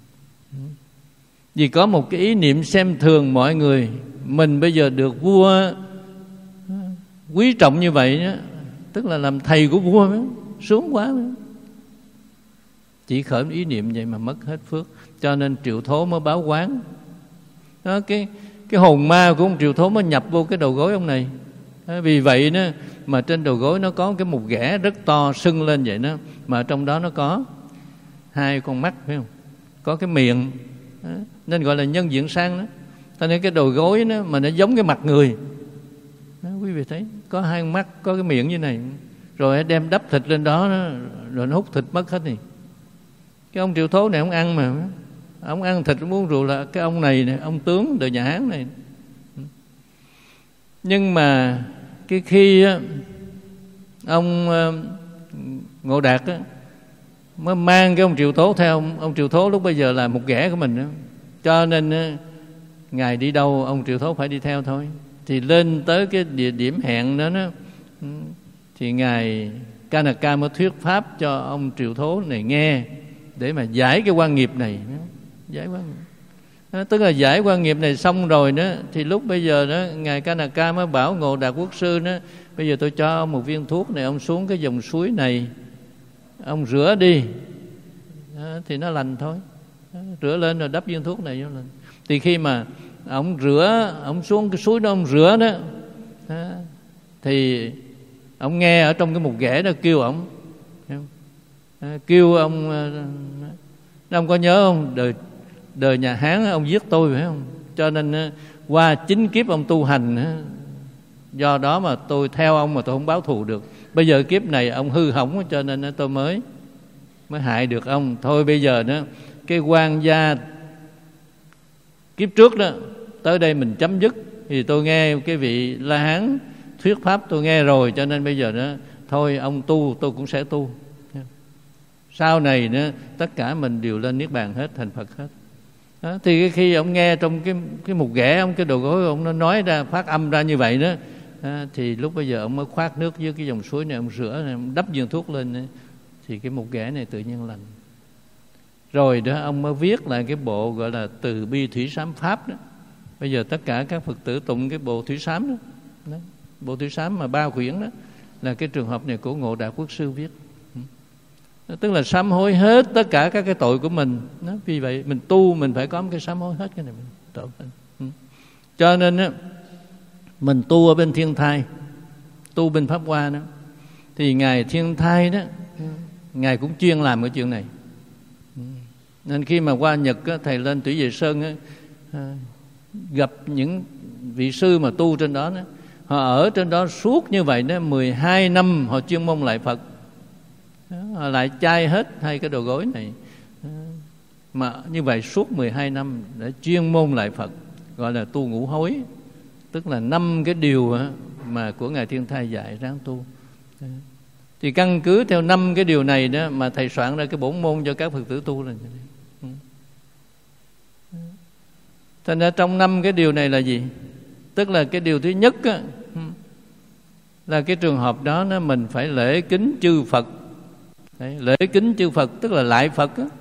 Vì có một cái ý niệm xem thường mọi người, mình bây giờ được vua quý trọng như vậy đó, tức là làm thầy của vua đó, sướng quá đó. Chỉ khởi ý niệm vậy mà mất hết phước. Cho nên Triệu Thố mới báo oán đó, cái hồn ma của ông Triệu Thố mới nhập vô cái đầu gối ông này. Vì vậy đó, mà trên đầu gối nó có cái một ghẻ rất to sưng lên vậy đó, mà trong đó nó có 2 con mắt, phải không? Có cái miệng đó, nên gọi là nhân diện sang đó. Cho nên cái đầu gối đó, mà nó giống cái mặt người đó, quý vị thấy có 2 con mắt, có cái miệng như này, rồi đem đắp thịt lên đó, rồi nó hút thịt mất hết đi. Cái ông Triệu Thố này ông ăn mà, ông ăn thịt, ông uống rượu là cái ông này, ông tướng đời nhà Hán này. Nhưng mà cái khi ông Ngộ Đạt mới mang cái ông Triệu Thố theo. Ông Triệu Thố lúc bây giờ là một ghẻ của mình đó. Cho nên Ngài đi đâu ông Triệu Thố phải đi theo thôi. Thì lên tới cái địa điểm hẹn đó, thì Ngài Kanaka mới thuyết pháp cho ông Triệu Thố này nghe, để mà giải cái quan nghiệp này. Giải quan nghiệp đó, tức là giải quan nghiệp này xong rồi đó, thì lúc bây giờ đó Ngài Kanaka mới bảo Ngộ Đạt quốc sư đó, bây giờ tôi cho ông một viên thuốc này, ông xuống cái dòng suối này, ông rửa đi đó, thì nó lành thôi. Đó, rửa lên rồi đắp viên thuốc này vô lên. Thì khi mà ông rửa, ông xuống cái suối đó ông rửa đó, thì ông nghe ở trong cái một ghẻ đó kêu ông, kêu ông có nhớ không, đời nhà Hán ông giết tôi phải không, cho nên qua 9 kiếp ông tu hành, do đó mà tôi theo ông mà tôi không báo thù được. Bây giờ kiếp này ông hư hỏng, cho nên tôi mới hại được ông. Thôi bây giờ đó cái quan gia kiếp trước đó tới đây mình chấm dứt. Thì tôi nghe cái vị La Hán thuyết pháp tôi nghe rồi, cho nên bây giờ đó thôi ông tu tôi cũng sẽ tu. Sau này nữa tất cả mình đều lên niết bàn hết, thành Phật hết. Đó, thì khi ông nghe trong cái một ghẻ ông, cái đầu gối ông nó nói ra, phát âm ra như vậy đó, thì lúc bây giờ ông mới khoát nước dưới cái dòng suối này, ông rửa này, ông đắp viên thuốc lên, thì cái một ghẻ này tự nhiên lành. Rồi đó ông mới viết lại cái bộ gọi là Từ Bi Thủy Sám Pháp đó. Bây giờ tất cả các Phật tử tụng cái bộ Thủy Sám đó. Đấy, bộ Thủy Sám mà 3 quyển đó là cái trường hợp này của Ngộ Đạo Quốc Sư viết. Tức là sám hối hết tất cả các cái tội của mình. Vì vậy mình tu mình phải có một cái sám hối hết cái này mình tội mình. Cho nên á, mình tu ở bên Thiên Thai, tu bên Pháp Hoa đó, thì Ngài Thiên Thai đó, Ngài cũng chuyên làm cái chuyện này. Nên khi mà qua Nhật á, thầy lên Tủy Vệ Sơn á, gặp những vị sư mà tu trên đó, họ ở trên đó suốt như vậy đó, 12 năm họ chuyên môn lại Phật. Họ lại chai hết 2 cái đầu gối này. Mà như vậy suốt 12 năm để chuyên môn lại Phật, gọi là tu ngũ hối. Tức là 5 cái điều mà của Ngài Thiên Thai dạy ráng tu. Thì căn cứ theo 5 cái điều này đó mà thầy soạn ra cái bổn môn cho các Phật tử tu là. Thành ra trong 5 cái điều này là gì? Tức là cái điều thứ nhất á, là cái trường hợp đó mình phải lễ kính chư Phật. Đấy, lễ kính chư Phật tức là lại Phật á.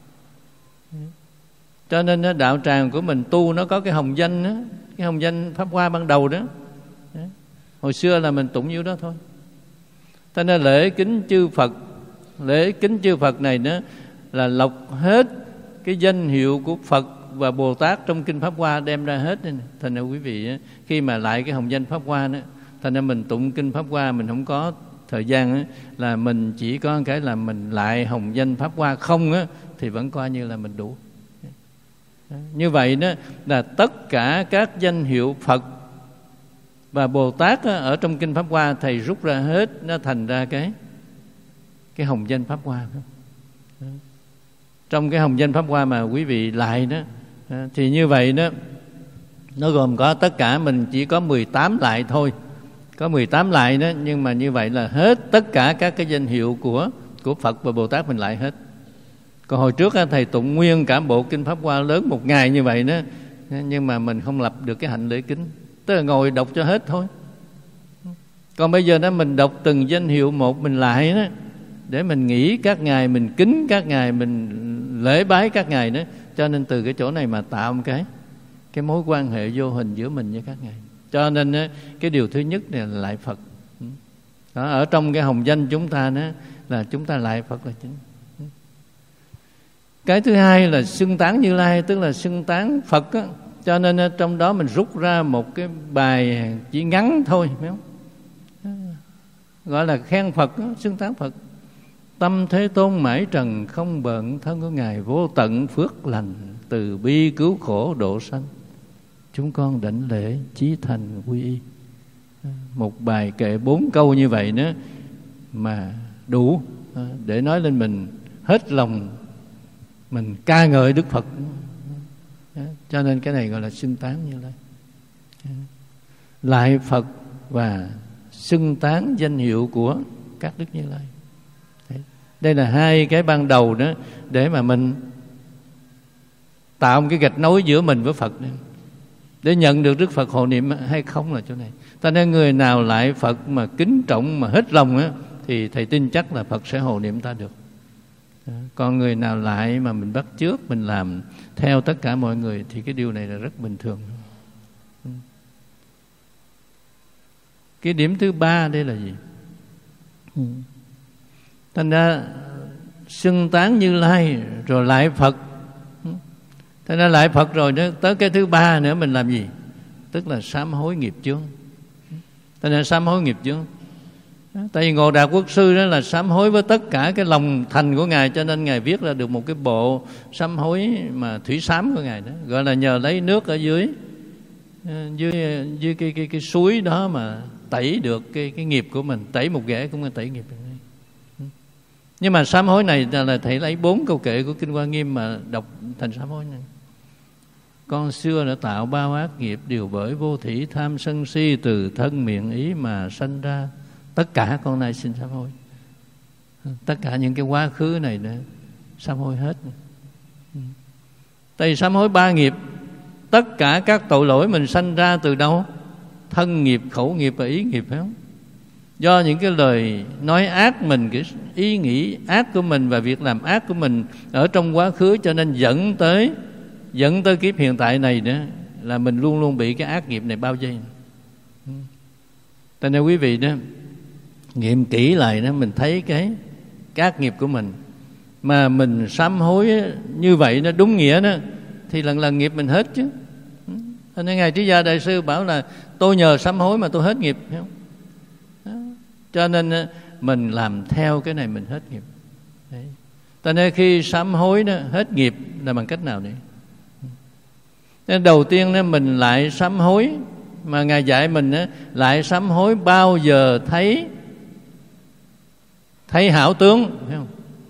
Cho nên đạo tràng của mình tu nó có cái hồng danh đó, cái hồng danh Pháp Hoa ban đầu đó. Đấy, hồi xưa là mình tụng nhiêu đó thôi. Cho nên lễ kính chư Phật, lễ kính chư Phật này đó là lọc hết cái danh hiệu của Phật và Bồ Tát trong kinh Pháp Hoa đem ra hết. Thành ra quý vị khi mà lại cái hồng danh Pháp Hoa đó, thành ra mình tụng kinh Pháp Hoa mình không có thời gian á, là mình chỉ có cái là mình lại hồng danh Pháp Hoa không á, thì vẫn coi như là mình đủ. Như vậy đó là tất cả các danh hiệu Phật và Bồ Tát á, ở trong kinh Pháp Hoa thầy rút ra hết, nó thành ra cái hồng danh Pháp Hoa đó. Trong cái hồng danh Pháp Hoa mà quý vị lại đó, thì như vậy đó nó gồm có tất cả mình chỉ có 18 lại thôi. Có 18 lại đó, nhưng mà như vậy là hết tất cả các cái danh hiệu của Phật và Bồ Tát mình lại hết. Còn hồi trước thầy tụng nguyên cả bộ kinh Pháp Hoa lớn một ngày như vậy đó, nhưng mà mình không lập được cái hạnh lễ kính, tức là ngồi đọc cho hết thôi. Còn bây giờ đó mình đọc từng danh hiệu một mình lại đó, để mình nghĩ các ngài, mình kính các ngài, mình lễ bái các ngài đó. Cho nên từ cái chỗ này mà tạo một cái mối quan hệ vô hình giữa mình với các ngài. Cho nên cái điều thứ nhất là lại Phật đó, ở trong cái hồng danh chúng ta đó là chúng ta lại Phật là chính. Cái thứ hai là xưng tán Như Lai, tức là xưng tán Phật á. Cho nên trong đó mình rút ra một cái bài chỉ ngắn thôi, phải không? Gọi là khen Phật, xưng tán Phật. Tâm Thế Tôn mãi trần không bận, thân của Ngài vô tận phước lành, từ bi cứu khổ độ sanh. Chúng con đảnh lễ chí thành quy y. Một bài kệ 4 câu như vậy đó mà đủ để nói lên mình hết lòng mình ca ngợi Đức Phật. Cho nên cái này gọi là xưng tán Như Lai. Lại Phật và xưng tán danh hiệu của các Đức Như Lai. Đây là 2 cái ban đầu đó để mà mình tạo một cái gạch nối giữa mình với Phật này, để nhận được Đức Phật hộ niệm hay không là chỗ này. Ta nên người nào lại Phật mà kính trọng mà hết lòng á, thì thầy tin chắc là Phật sẽ hộ niệm ta được. Còn người nào lại mà mình bắt chước, mình làm theo tất cả mọi người, thì cái điều này là rất bình thường. Cái điểm thứ 3 đây là gì? Thành ra xưng tán Như Lai rồi lại Phật. Thành ra lại Phật rồi đó, tới cái thứ 3 nữa mình làm gì? Tức là sám hối nghiệp chướng. Thành ra sám hối nghiệp chướng. Tại vì Ngộ Đạo Quốc Sư đó là sám hối với tất cả cái lòng thành của Ngài, cho nên Ngài viết ra được một cái bộ sám hối mà thủy sám của Ngài đó, gọi là nhờ lấy nước ở dưới cái suối đó mà tẩy được cái nghiệp của mình. Tẩy một ghẻ cũng là tẩy nghiệp. Nhưng mà sám hối này là thầy lấy 4 câu kệ của Kinh Hoa Nghiêm mà đọc thành sám hối này. Con xưa đã tạo bao ác nghiệp, đều bởi vô thỉ tham sân si, từ thân miệng ý mà sanh ra. Tất cả con nay xin sám hối. Tất cả những cái quá khứ này nữa sám hối hết. Tại vì sám hối 3 nghiệp. Tất cả các tội lỗi mình sanh ra từ đâu? Thân nghiệp, khẩu nghiệp và ý nghiệp, phải không? Do những cái lời nói ác mình, cái ý nghĩ ác của mình và việc làm ác của mình ở trong quá khứ, cho nên dẫn tới kiếp hiện tại này nữa là mình luôn luôn bị cái ác nghiệp này bao vây. Cho nên quý vị đó, nghiệm kỹ lại đó, mình thấy cái ác nghiệp của mình mà mình sám hối như vậy nó đúng nghĩa đó, thì lần lần nghiệp mình hết chứ. Cho nên Ngài Trí Gia Đại Sư bảo là tôi nhờ sám hối mà tôi hết nghiệp, hiểu không? Đó. Cho nên mình làm theo cái này mình hết nghiệp. Đấy. Cho nên khi sám hối đó, hết nghiệp là bằng cách nào đấy? Nên đầu tiên đó, mình lại sám hối, mà Ngài dạy mình đó, lại sám hối bao giờ thấy hảo tướng, thấy không?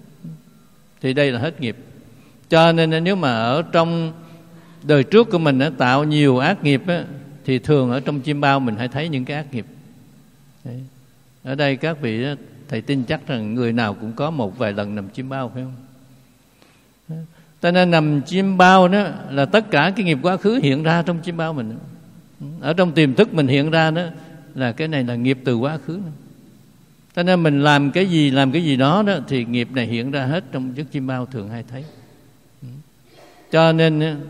Thì đây là hết nghiệp. Cho nên nếu mà ở trong đời trước của mình đã tạo nhiều ác nghiệp á, thì thường ở trong chiêm bao mình hay thấy những cái ác nghiệp. Đấy. Ở đây các vị đó, thầy tin chắc rằng người nào cũng có một vài lần nằm chiêm bao, phải không? Cho nên nằm chiêm bao đó là tất cả cái nghiệp quá khứ hiện ra trong chiêm bao mình. Ở trong tiềm thức mình hiện ra đó là cái này là nghiệp từ quá khứ. Cho nên mình làm cái gì đó đó thì nghiệp này hiện ra hết trong giấc chiêm bao thường hay thấy. Cho nên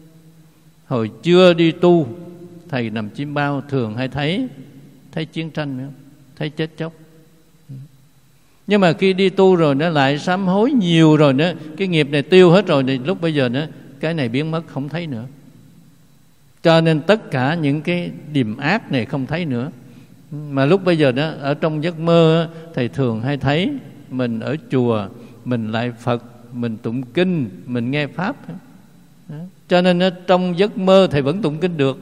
hồi chưa đi tu, thầy nằm chiêm bao thường hay thấy chiến tranh, thấy chết chóc. Nhưng mà khi đi tu rồi nó lại sám hối nhiều rồi đó, cái nghiệp này tiêu hết rồi, thì lúc bây giờ đó cái này biến mất không thấy nữa. Cho nên tất cả những cái điềm ác này không thấy nữa. Mà lúc bây giờ đó ở trong giấc mơ thầy thường hay thấy mình ở chùa, mình lại Phật, mình tụng kinh, mình nghe pháp. Cho nên trong giấc mơ thầy vẫn tụng kinh được.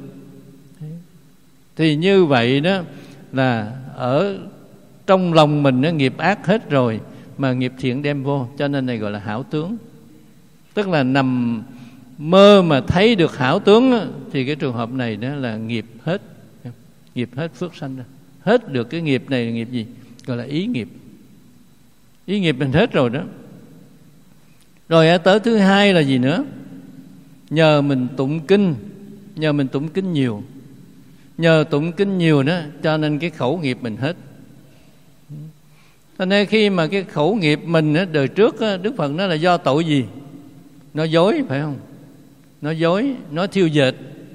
Thì như vậy đó là ở trong lòng mình nó nghiệp ác hết rồi mà nghiệp thiện đem vô, cho nên này gọi là hảo tướng. Tức là nằm mơ mà thấy được hảo tướng đó, thì cái trường hợp này đó là nghiệp hết phước sanh rồi. Hết được cái nghiệp này là nghiệp gì? Gọi là ý nghiệp. Ý nghiệp mình hết rồi đó. Rồi ở tới thứ hai là gì nữa? Nhờ mình tụng kinh nhiều. Nhờ tụng kinh nhiều đó, cho nên cái khẩu nghiệp mình hết. Cho nên khi mà cái khẩu nghiệp mình đó, đời trước đó, Đức Phật nói là do tội gì? Nói dối, phải không? Nói dối, nói thiêu dệt,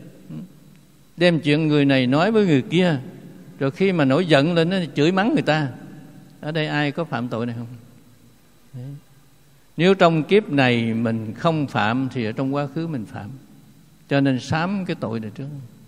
đem chuyện người này nói với người kia, rồi khi mà nổi giận lên nó chửi mắng người ta. Ở đây ai có phạm tội này không? Đấy. Nếu trong kiếp này mình không phạm thì ở trong quá khứ mình phạm. Cho nên sám cái tội này trước.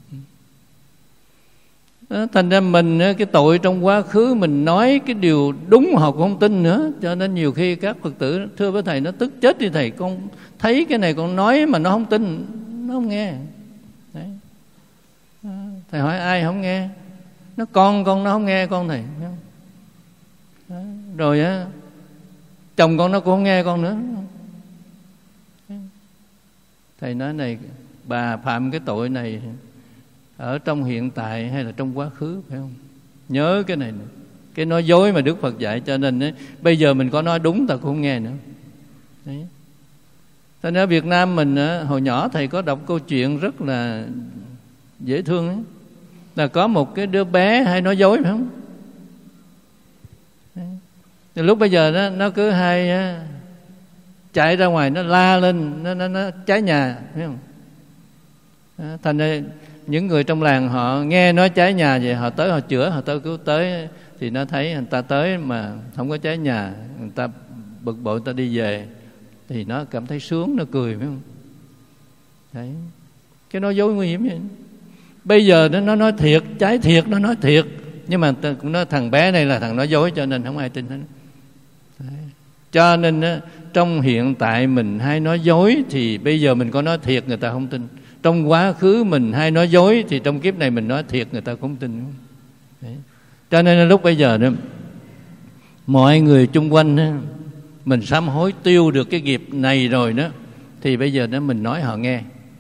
Đó, thành ra mình cái tội trong quá khứ mình nói cái điều đúng họ cũng không tin nữa. Cho nên nhiều khi các Phật tử thưa với thầy, nó tức chết đi thầy, con thấy cái này con nói mà nó không tin, nó không nghe. Đấy. Thầy hỏi ai không nghe? Nó con nó không nghe con thầy. Đó. Rồi á, chồng con nó cũng không nghe con nữa. Thầy nói này, bà phạm cái tội này ở trong hiện tại hay là trong quá khứ, phải không? Nhớ cái này nữa. Cái nói dối mà Đức Phật dạy, cho nên ấy, bây giờ mình có nói đúng ta cũng không nghe nữa. Đấy. Cho nên ở Việt Nam mình hồi nhỏ thầy có đọc câu chuyện rất là dễ thương ấy. Là có một cái đứa bé hay nói dối, phải không? Thì lúc bây giờ nó cứ hay chạy ra ngoài, nó la lên, nó cháy nhà, phải không? Thành ra những người trong làng họ nghe nói cháy nhà vậy, họ tới họ chữa, họ tới cứu tới, thì nó thấy người ta tới mà không có cháy nhà, người ta bực bội, người ta đi về, thì nó cảm thấy sướng, nó cười, phải không? Đấy. Cái nói dối nguy hiểm vậy. Bây giờ nó nói thiệt, cháy thiệt, nó nói thiệt, nhưng mà cũng nói thằng bé này là thằng nói dối, cho nên không ai tin hết. Đấy. Cho nên trong hiện tại mình hay nói dối, thì bây giờ mình có nói thiệt người ta không tin. Trong quá khứ mình hay nói dối, thì trong kiếp này mình nói thiệt người ta cũng không tin. Đấy. Cho nên lúc bây giờ đó, mọi người chung quanh đó, mình sám hối tiêu được cái nghiệp này rồi đó, thì bây giờ đó mình nói họ nghe.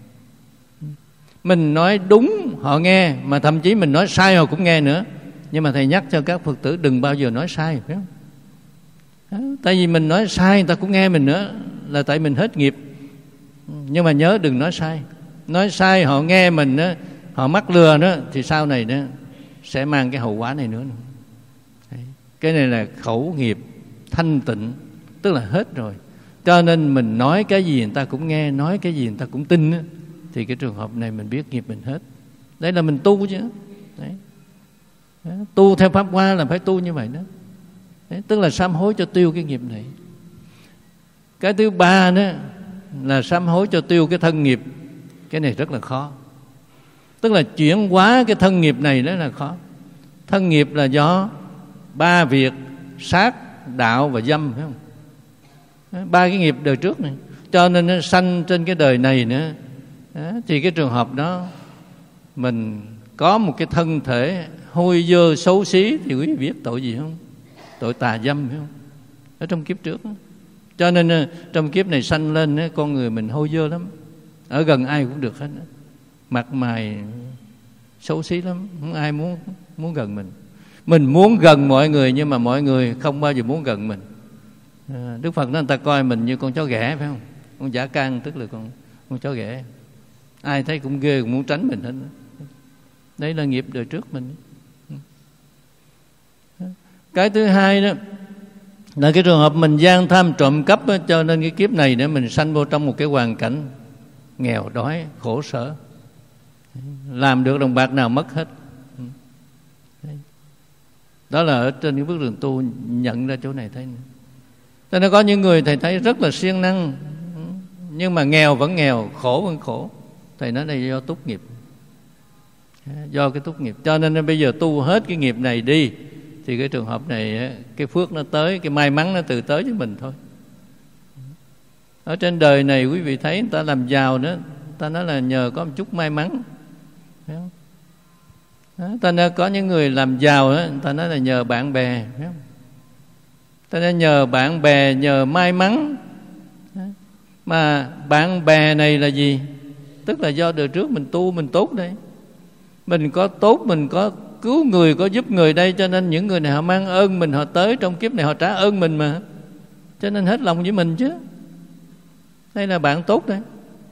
Mình nói đúng họ nghe, mà thậm chí mình nói sai họ cũng nghe nữa. Nhưng mà thầy nhắc cho các Phật tử đừng bao giờ nói sai, phải không? Đó, tại vì mình nói sai người ta cũng nghe mình nữa, là tại mình hết nghiệp. Nhưng mà nhớ đừng nói sai. Nói sai họ nghe mình đó, họ mắc lừa đó, thì sau này đó sẽ mang cái hậu quả này nữa. Đấy. Cái này là khẩu nghiệp thanh tịnh, tức là hết rồi. Cho nên mình nói cái gì người ta cũng nghe, nói cái gì người ta cũng tin đó. thì cái trường hợp này mình biết nghiệp mình hết. Đấy là mình tu chứ. Đấy. Tu theo Pháp Hoa là phải tu như vậy đó. Đấy, tức là sám hối cho tiêu cái nghiệp này. Cái thứ ba đó là sám hối cho tiêu cái thân nghiệp. Cái này rất là khó. Tức là chuyển hóa cái thân nghiệp này đó là khó. Thân nghiệp là do ba việc: sát, đạo và dâm, phải không? Ba cái nghiệp đời trước này. Cho nên nó sanh trên cái đời này nữa. Thì cái trường hợp đó mình có một cái thân thể hôi dơ xấu xí thì quý vị biết tội gì không? Tội tà dâm, phải không? Ở trong kiếp trước đó. Cho nên trong kiếp này sanh lên con người mình hôi dơ lắm. Ở gần ai cũng được hết. Mặt mày xấu xí lắm, không ai muốn gần mình. Mình muốn gần mọi người nhưng mà mọi người không bao giờ muốn gần mình. Đức Phật nói người ta coi mình như con chó ghẻ, phải không? Con dã can tức là con chó ghẻ. Ai thấy cũng ghê, cũng muốn tránh mình hết. Đấy là nghiệp đời trước mình. Cái thứ hai đó là cái trường hợp mình gian tham trộm cắp đó, cho nên cái kiếp này để mình sanh vô trong một cái hoàn cảnh nghèo đói, khổ sở. Làm được đồng bạc nào mất hết. Đó là ở trên cái bước đường tu nhận ra chỗ này thấy. Cho nên có những người thầy thấy rất là siêng năng, nhưng mà nghèo vẫn nghèo, khổ vẫn khổ. Thầy nói đây do túc nghiệp. Do cái túc nghiệp. Cho nên bây giờ tu hết cái nghiệp này đi, thì cái trường hợp này cái phước nó tới, cái may mắn nó từ tới với mình thôi. Ở trên đời này quý vị thấy người ta làm giàu nữa, ta nói là nhờ có một chút may mắn. Ta nói có những người làm giàu đó, ta nói là nhờ bạn bè. Ta nói nhờ bạn bè, nhờ may mắn. Mà bạn bè này là gì? Tức là do đời trước mình tu mình tốt đây. Mình có tốt, mình có cứu người, có giúp người đây, cho nên những người này họ mang ơn mình, họ tới trong kiếp này họ trả ơn mình mà. Cho nên hết lòng với mình chứ. Đây là bạn tốt đấy.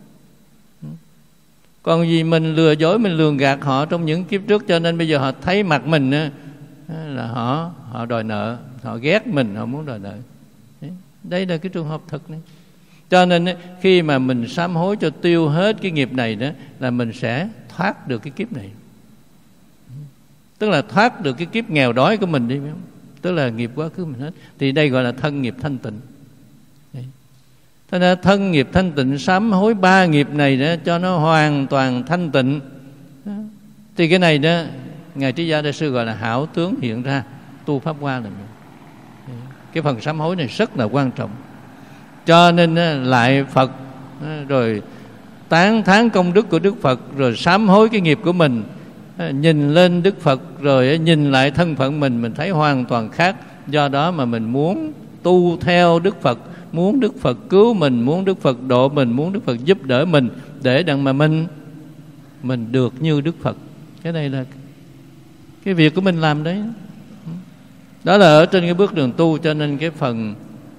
Còn vì mình lừa dối, mình lường gạt họ trong những kiếp trước, cho nên bây giờ họ thấy mặt mình là họ đòi nợ, họ ghét mình, họ muốn đòi nợ. Đây là cái trường hợp thật này. Cho nên khi mà mình sám hối cho tiêu hết cái nghiệp này đó, là mình sẽ thoát được cái kiếp này. Tức là thoát được cái kiếp nghèo đói của mình đi, phải không? Tức là nghiệp quá khứ mình hết. Thì đây gọi là thân nghiệp thanh tịnh. Thế nên thân nghiệp thanh tịnh, sám hối ba nghiệp này đó, cho nó hoàn toàn thanh tịnh. Thì cái này đó Ngài Trí Gia Đại Sư gọi là hảo tướng hiện ra. Tu Pháp Hoa là cái phần sám hối này rất là quan trọng. Cho nên lại Phật rồi tán thán công đức của Đức Phật, rồi sám hối cái nghiệp của mình, nhìn lên Đức Phật, rồi nhìn lại thân phận mình thấy hoàn toàn khác. Do đó mà mình muốn tu theo Đức Phật, muốn Đức Phật cứu mình, muốn Đức Phật độ mình, muốn Đức Phật giúp đỡ mình, để đặng mà mình được như Đức Phật. Cái này là cái việc của mình làm đấy. Đó là ở trên cái bước đường tu. Cho nên cái phần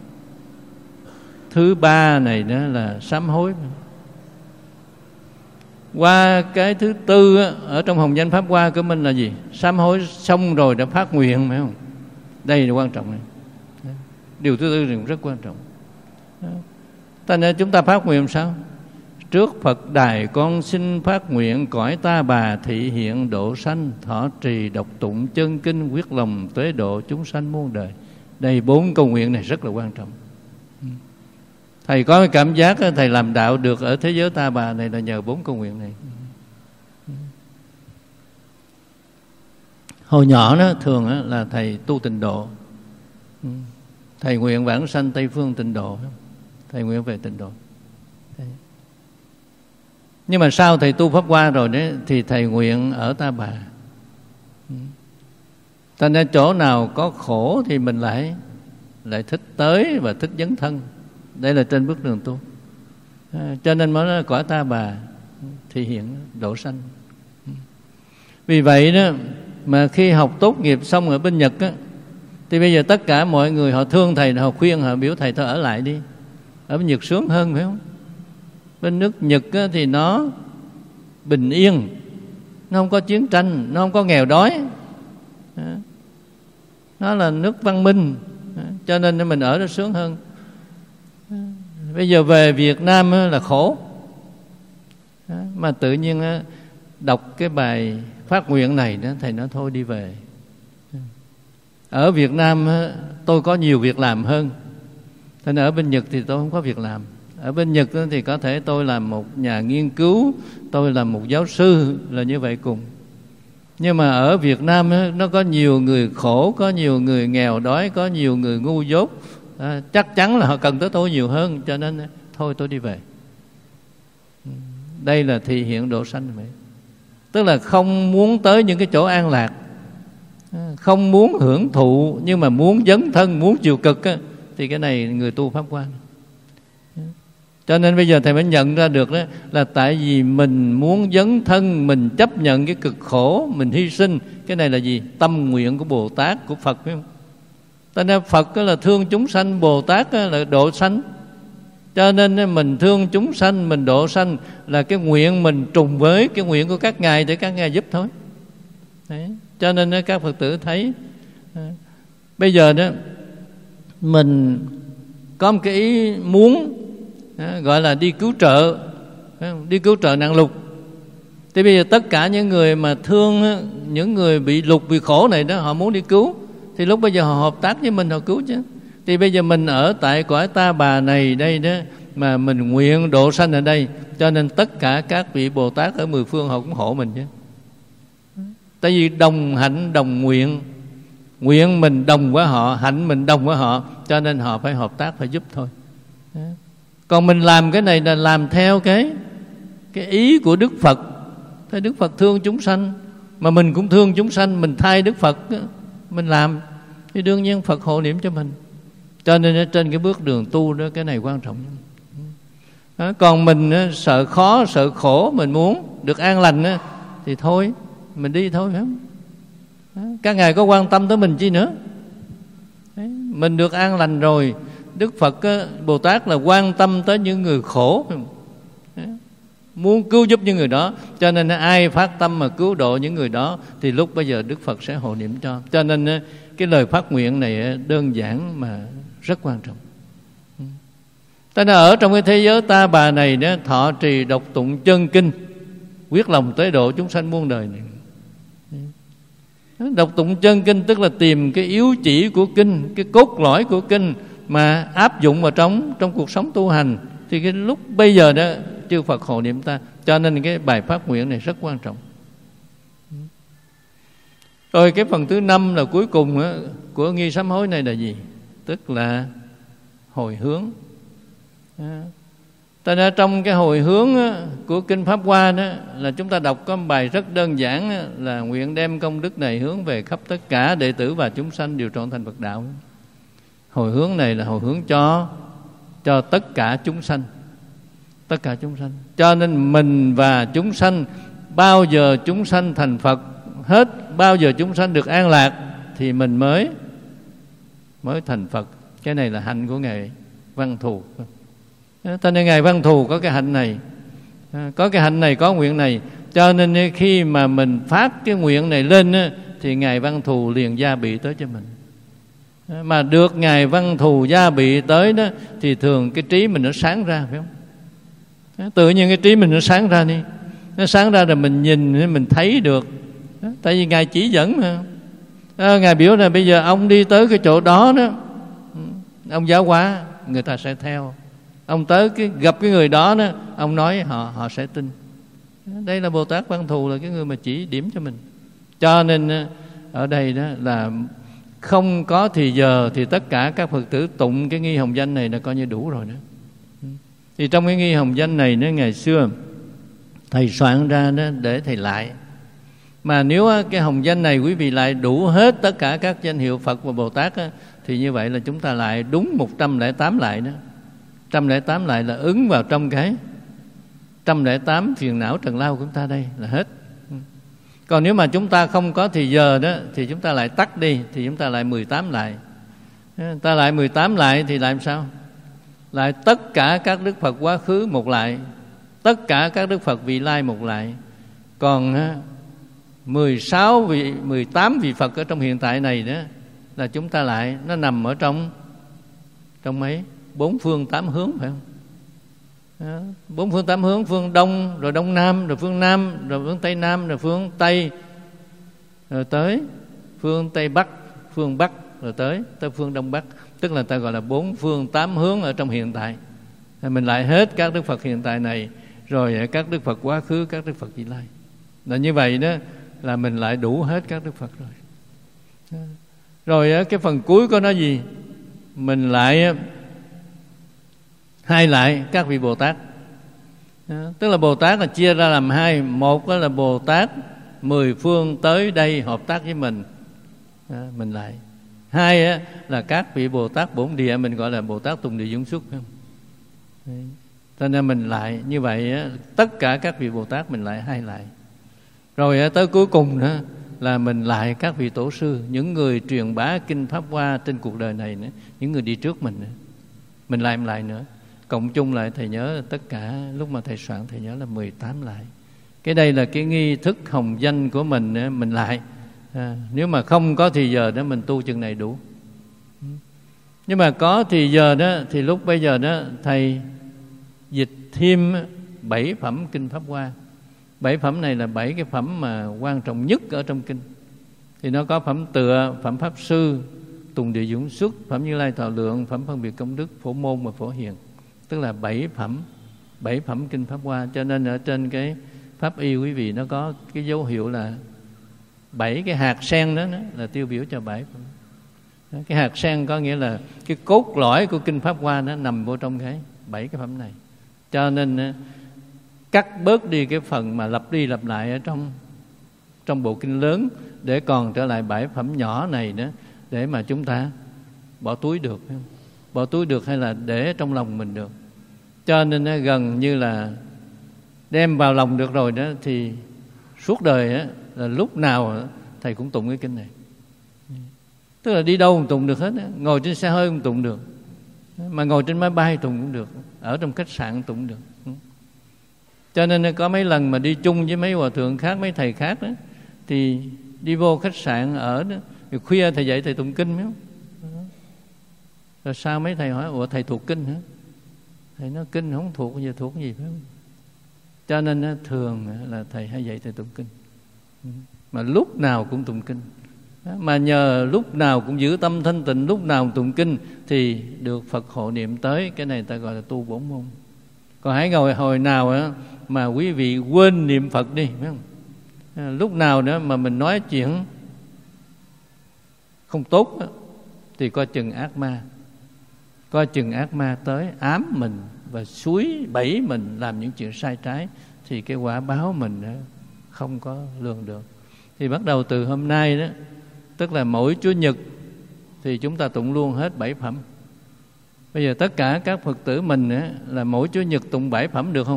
thứ ba này đó là sám hối. Qua cái thứ tư ở trong hồng danh Pháp Hoa của mình là gì? Sám hối xong rồi đã phát nguyện, phải không? Đây là quan trọng này. Điều thứ tư cũng rất quan trọng. Ta nên chúng ta phát nguyện sao? Trước Phật đài con xin phát nguyện, cõi ta bà thị hiện độ sanh, thọ trì đọc tụng chân kinh, quyết lòng tuế độ chúng sanh muôn đời. Đây 4 câu nguyện này rất là quan trọng. Thầy có cái cảm giác thầy làm đạo được ở thế giới ta bà này là nhờ 4 câu nguyện này. Hồi nhỏ đó thường là thầy tu tịnh độ. Thầy nguyện vãng sanh Tây Phương tịnh độ. Thầy nguyện về tịnh độ. Nhưng mà sau thầy tu Pháp Hoa rồi đấy, thì thầy nguyện ở ta bà. Cho nên chỗ nào có khổ thì mình lại thích tới và thích dấn thân. Đây là trên bước đường tu. Cho nên mới nói cõi ta bà thì hiện độ sanh. Vì vậy đó mà khi học tốt nghiệp xong ở bên Nhật á, thì bây giờ tất cả mọi người họ thương thầy, họ khuyên, họ biểu thầy thôi ở lại đi. Ở bên Nhật sướng hơn, phải không? Bên nước Nhật á, thì nó bình yên, nó không có chiến tranh, nó không có nghèo đói, nó là nước văn minh. Cho nên mình ở đó sướng hơn. Bây giờ về Việt Nam là khổ. Mà tự nhiên đọc cái bài phát nguyện này đó, thầy nói thôi đi về. Ở Việt Nam tôi có nhiều việc làm hơn, thế nên ở bên Nhật thì tôi không có việc làm. Ở bên Nhật thì có thể tôi làm một nhà nghiên cứu, tôi làm một giáo sư, là như vậy cùng. Nhưng mà ở Việt Nam nó có nhiều người khổ, có nhiều người nghèo đói, có nhiều người ngu dốt, chắc chắn là họ cần tới tôi nhiều hơn, cho nên thôi tôi đi về. Đây là thị hiện độ sanh vậy. Tức là không muốn tới những cái chỗ an lạc, không muốn hưởng thụ, nhưng mà muốn dấn thân, muốn chịu cực thì cái này người tu pháp quan. Cho nên bây giờ thầy mới nhận ra được đó, là tại vì mình muốn dấn thân, mình chấp nhận cái cực khổ, mình hy sinh. Cái này là gì? Tâm nguyện của Bồ Tát, của Phật, phải không? Cho nên Phật là thương chúng sanh, Bồ Tát là độ sanh. Cho nên mình thương chúng sanh, mình độ sanh là cái nguyện mình trùng với cái nguyện của các ngài để các ngài giúp thôi. Đấy. Cho nên các Phật tử thấy bây giờ đó mình có một cái ý muốn gọi là đi cứu trợ, đi cứu trợ nạn lụt. Thì bây giờ tất cả những người mà thương những người bị lụt, bị khổ này đó, họ muốn đi cứu, thì lúc bây giờ họ hợp tác với mình, họ cứu chứ. Thì bây giờ mình ở tại cõi Ta Bà này đây đó, mà mình nguyện độ sanh ở đây, cho nên tất cả các vị Bồ Tát ở mười phương họ cũng hộ mình chứ. Tại vì đồng hạnh đồng nguyện, nguyện mình đồng với họ, hạnh mình đồng với họ, cho nên họ phải hợp tác, phải giúp thôi. Còn mình làm cái này là làm theo cái ý của Đức Phật. Thế Đức Phật thương chúng sanh, mà mình cũng thương chúng sanh, mình thay Đức Phật mình làm, thì đương nhiên Phật hộ niệm cho mình. Cho nên trên cái bước đường tu đó, cái này quan trọng. Còn mình sợ khó, sợ khổ, mình muốn được an lành thì thôi, mình đi thôi, phải không? Các ngài có quan tâm tới mình chi nữa? Mình được an lành rồi. Đức Phật Bồ Tát là quan tâm tới những người khổ, muốn cứu giúp những người đó. Cho nên ai phát tâm mà cứu độ những người đó thì lúc bây giờ Đức Phật sẽ hộ niệm cho. Cho nên cái lời phát nguyện này đơn giản mà rất quan trọng. Ta đã ở trong cái thế giới Ta Bà này đó, thọ trì đọc tụng chân kinh, quyết lòng tế độ chúng sanh muôn đời này. Đọc tụng chân kinh tức là tìm cái yếu chỉ của kinh, cái cốt lõi của kinh mà áp dụng vào trong cuộc sống tu hành. Thì cái lúc bây giờ đó chư Phật hộ niệm ta. Cho nên cái bài phát nguyện này rất quan trọng. Rồi cái phần thứ 5 là cuối cùng của nghi sám hối này là gì? Tức là hồi hướng. Ta ra trong cái hồi hướng của Kinh Pháp Hoa đó, là chúng ta đọc có một bài rất đơn giản, là nguyện đem công đức này hướng về khắp tất cả đệ tử và chúng sanh đều trọn thành Phật đạo. Hồi hướng này là hồi hướng cho tất cả chúng sanh, tất cả chúng sanh. Cho nên mình và chúng sanh, bao giờ chúng sanh thành Phật hết, bao giờ chúng sanh được an lạc thì mình mới thành Phật. Cái này là hạnh của Ngài Văn Thù. Cho nên Ngài Văn Thù có cái hạnh này, có cái hạnh này, có nguyện này. Cho nên khi mà mình phát cái nguyện này lên thì Ngài Văn Thù liền gia bị tới cho mình. Mà được Ngài Văn Thù gia bị tới đó thì thường cái trí mình nó sáng ra, phải không? Tự nhiên cái trí mình nó sáng ra đi. Nó sáng ra rồi mình nhìn, mình thấy được. Tại vì Ngài chỉ dẫn mà. Ngài biểu là bây giờ ông đi tới cái chỗ đó đó, ông giáo hóa, người ta sẽ theo. Ông tới gặp cái người đó đó, ông nói họ sẽ tin. Đây là Bồ Tát Văn Thù, là cái người mà chỉ điểm cho mình. Cho nên ở đây đó là không có thì giờ thì tất cả các Phật tử tụng cái nghi hồng danh này là coi như đủ rồi đó. Thì trong cái nghi hồng danh này, ngày xưa thầy soạn ra đó để thầy lại. Mà nếu cái hồng danh này quý vị lại đủ hết tất cả các danh hiệu Phật và Bồ Tát thì như vậy là chúng ta lại đúng 108 lại đó. 108 lại là ứng vào trong cái 108 phiền não trần lao của chúng ta, đây là hết. Còn nếu mà chúng ta không có thì giờ đó thì chúng ta lại tắt đi, thì chúng ta lại 18 lại. Ta lại 18 lại thì làm sao? Lại tất cả các Đức Phật quá khứ một lại, tất cả các Đức Phật vị lai một lại. Còn 18 vị Phật ở trong hiện tại này đó là chúng ta lại, nó nằm ở trong mấy 4 phương 8 hướng, phải không? 4 phương 8 hướng, phương Đông, rồi Đông Nam, rồi phương Nam, rồi phương Tây Nam, rồi phương Tây, rồi tới phương Tây Bắc, phương Bắc, rồi tới phương Đông Bắc. Tức là ta gọi là 4 phương 8 hướng ở trong hiện tại. Mình lại hết các Đức Phật hiện tại này, rồi các Đức Phật quá khứ, các Đức Phật vị lai. Là như vậy đó, là mình lại đủ hết các Đức Phật rồi. Rồi cái phần cuối có nói gì? Mình lại hai lại các vị Bồ Tát. Tức là Bồ Tát là chia ra làm hai. Một đó là Bồ Tát 10 phương tới đây hợp tác với mình, mình lại. Hai là các vị Bồ Tát bổn địa, mình gọi là Bồ Tát Tùng Địa Dũng Xuất. Cho nên mình lại như vậy, tất cả các vị Bồ Tát mình lại hai lại. Rồi tới cuối cùng nữa là mình lại các vị tổ sư, những người truyền bá kinh Pháp Hoa trên cuộc đời này nữa, những người đi trước mình nữa. Mình lại nữa. Cộng chung lại thầy nhớ tất cả lúc mà thầy soạn thầy nhớ là 18 lại. Cái đây là cái nghi thức hồng danh của mình lại. Nếu mà không có thì giờ đó mình tu chừng này đủ. Nhưng mà có thì giờ đó, thì lúc bây giờ đó thầy dịch thêm 7 phẩm kinh Pháp Hoa. 7 phẩm này là 7 cái phẩm mà quan trọng nhất ở trong kinh. Thì nó có phẩm tựa, phẩm Pháp Sư, Tùng Địa Dũng Xuất, phẩm Như Lai Thọ Lượng, phẩm Phân Biệt Công Đức, Phổ Môn và Phổ Hiền. Tức là 7 phẩm kinh Pháp Hoa. Cho nên ở trên cái Pháp Y quý vị nó có cái dấu hiệu là 7 cái hạt sen đó là tiêu biểu cho 7 phẩm. Cái hạt sen có nghĩa là cái cốt lõi của kinh Pháp Hoa nó nằm vô trong cái 7 cái phẩm này. Cho nên cắt bớt đi cái phần mà lặp đi lặp lại ở trong bộ kinh lớn, để còn trở lại 7 phẩm nhỏ này đó, để mà chúng ta bỏ túi được. Bỏ túi được hay là để trong lòng mình được. Cho nên nó gần như là đem vào lòng được rồi đó, thì suốt đời á, là lúc nào thầy cũng tụng cái kinh này. Tức là đi đâu cũng tụng được hết á. Ngồi trên xe hơi cũng tụng được, mà ngồi trên máy bay tụng cũng được, ở trong khách sạn tụng được. Cho nên có mấy lần mà đi chung với mấy hòa thượng khác, mấy thầy khác đó, thì đi vô khách sạn ở đó, thì khuya thầy dậy thầy tụng kinh. Rồi sao mấy thầy hỏi: ủa thầy thuộc kinh hả? Thầy nói kinh không thuộc, giờ thuộc cái gì phải không? Cho nên thường là thầy hay dạy thầy tụng kinh, mà lúc nào cũng tụng kinh. Mà nhờ lúc nào cũng giữ tâm thanh tịnh, lúc nào cũng tụng kinh, thì được Phật hộ niệm tới. Cái này ta gọi là tu bổn môn. Còn hãy ngồi hồi nào mà quý vị quên niệm Phật đi, phải không? Lúc nào nữa mà mình nói chuyện không tốt thì coi chừng ác ma. Coi chừng ác ma tới ám mình và xúi bẫy mình làm những chuyện sai trái, thì cái quả báo mình không có lường được. Thì bắt đầu từ hôm nay đó, tức là mỗi Chủ nhật thì chúng ta tụng luôn hết 7 phẩm. Bây giờ tất cả các Phật tử mình là mỗi Chủ nhật tụng 7 phẩm được không?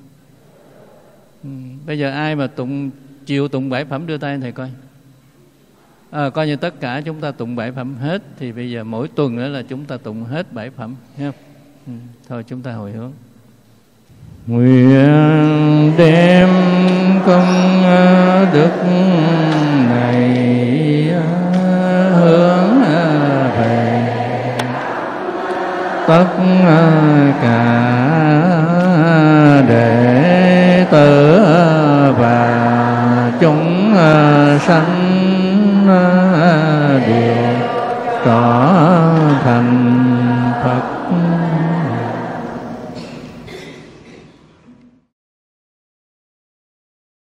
Bây giờ ai mà chịu tụng 7 phẩm đưa tay thầy coi. Coi như tất cả chúng ta tụng 7 phẩm hết. Thì bây giờ mỗi tuần nữa là chúng ta tụng hết 7 phẩm, thấy không? Thôi chúng ta hồi hướng. Nguyện đem công đức này hướng về tất cả đệ tử và chúng sanh đều tỏ thành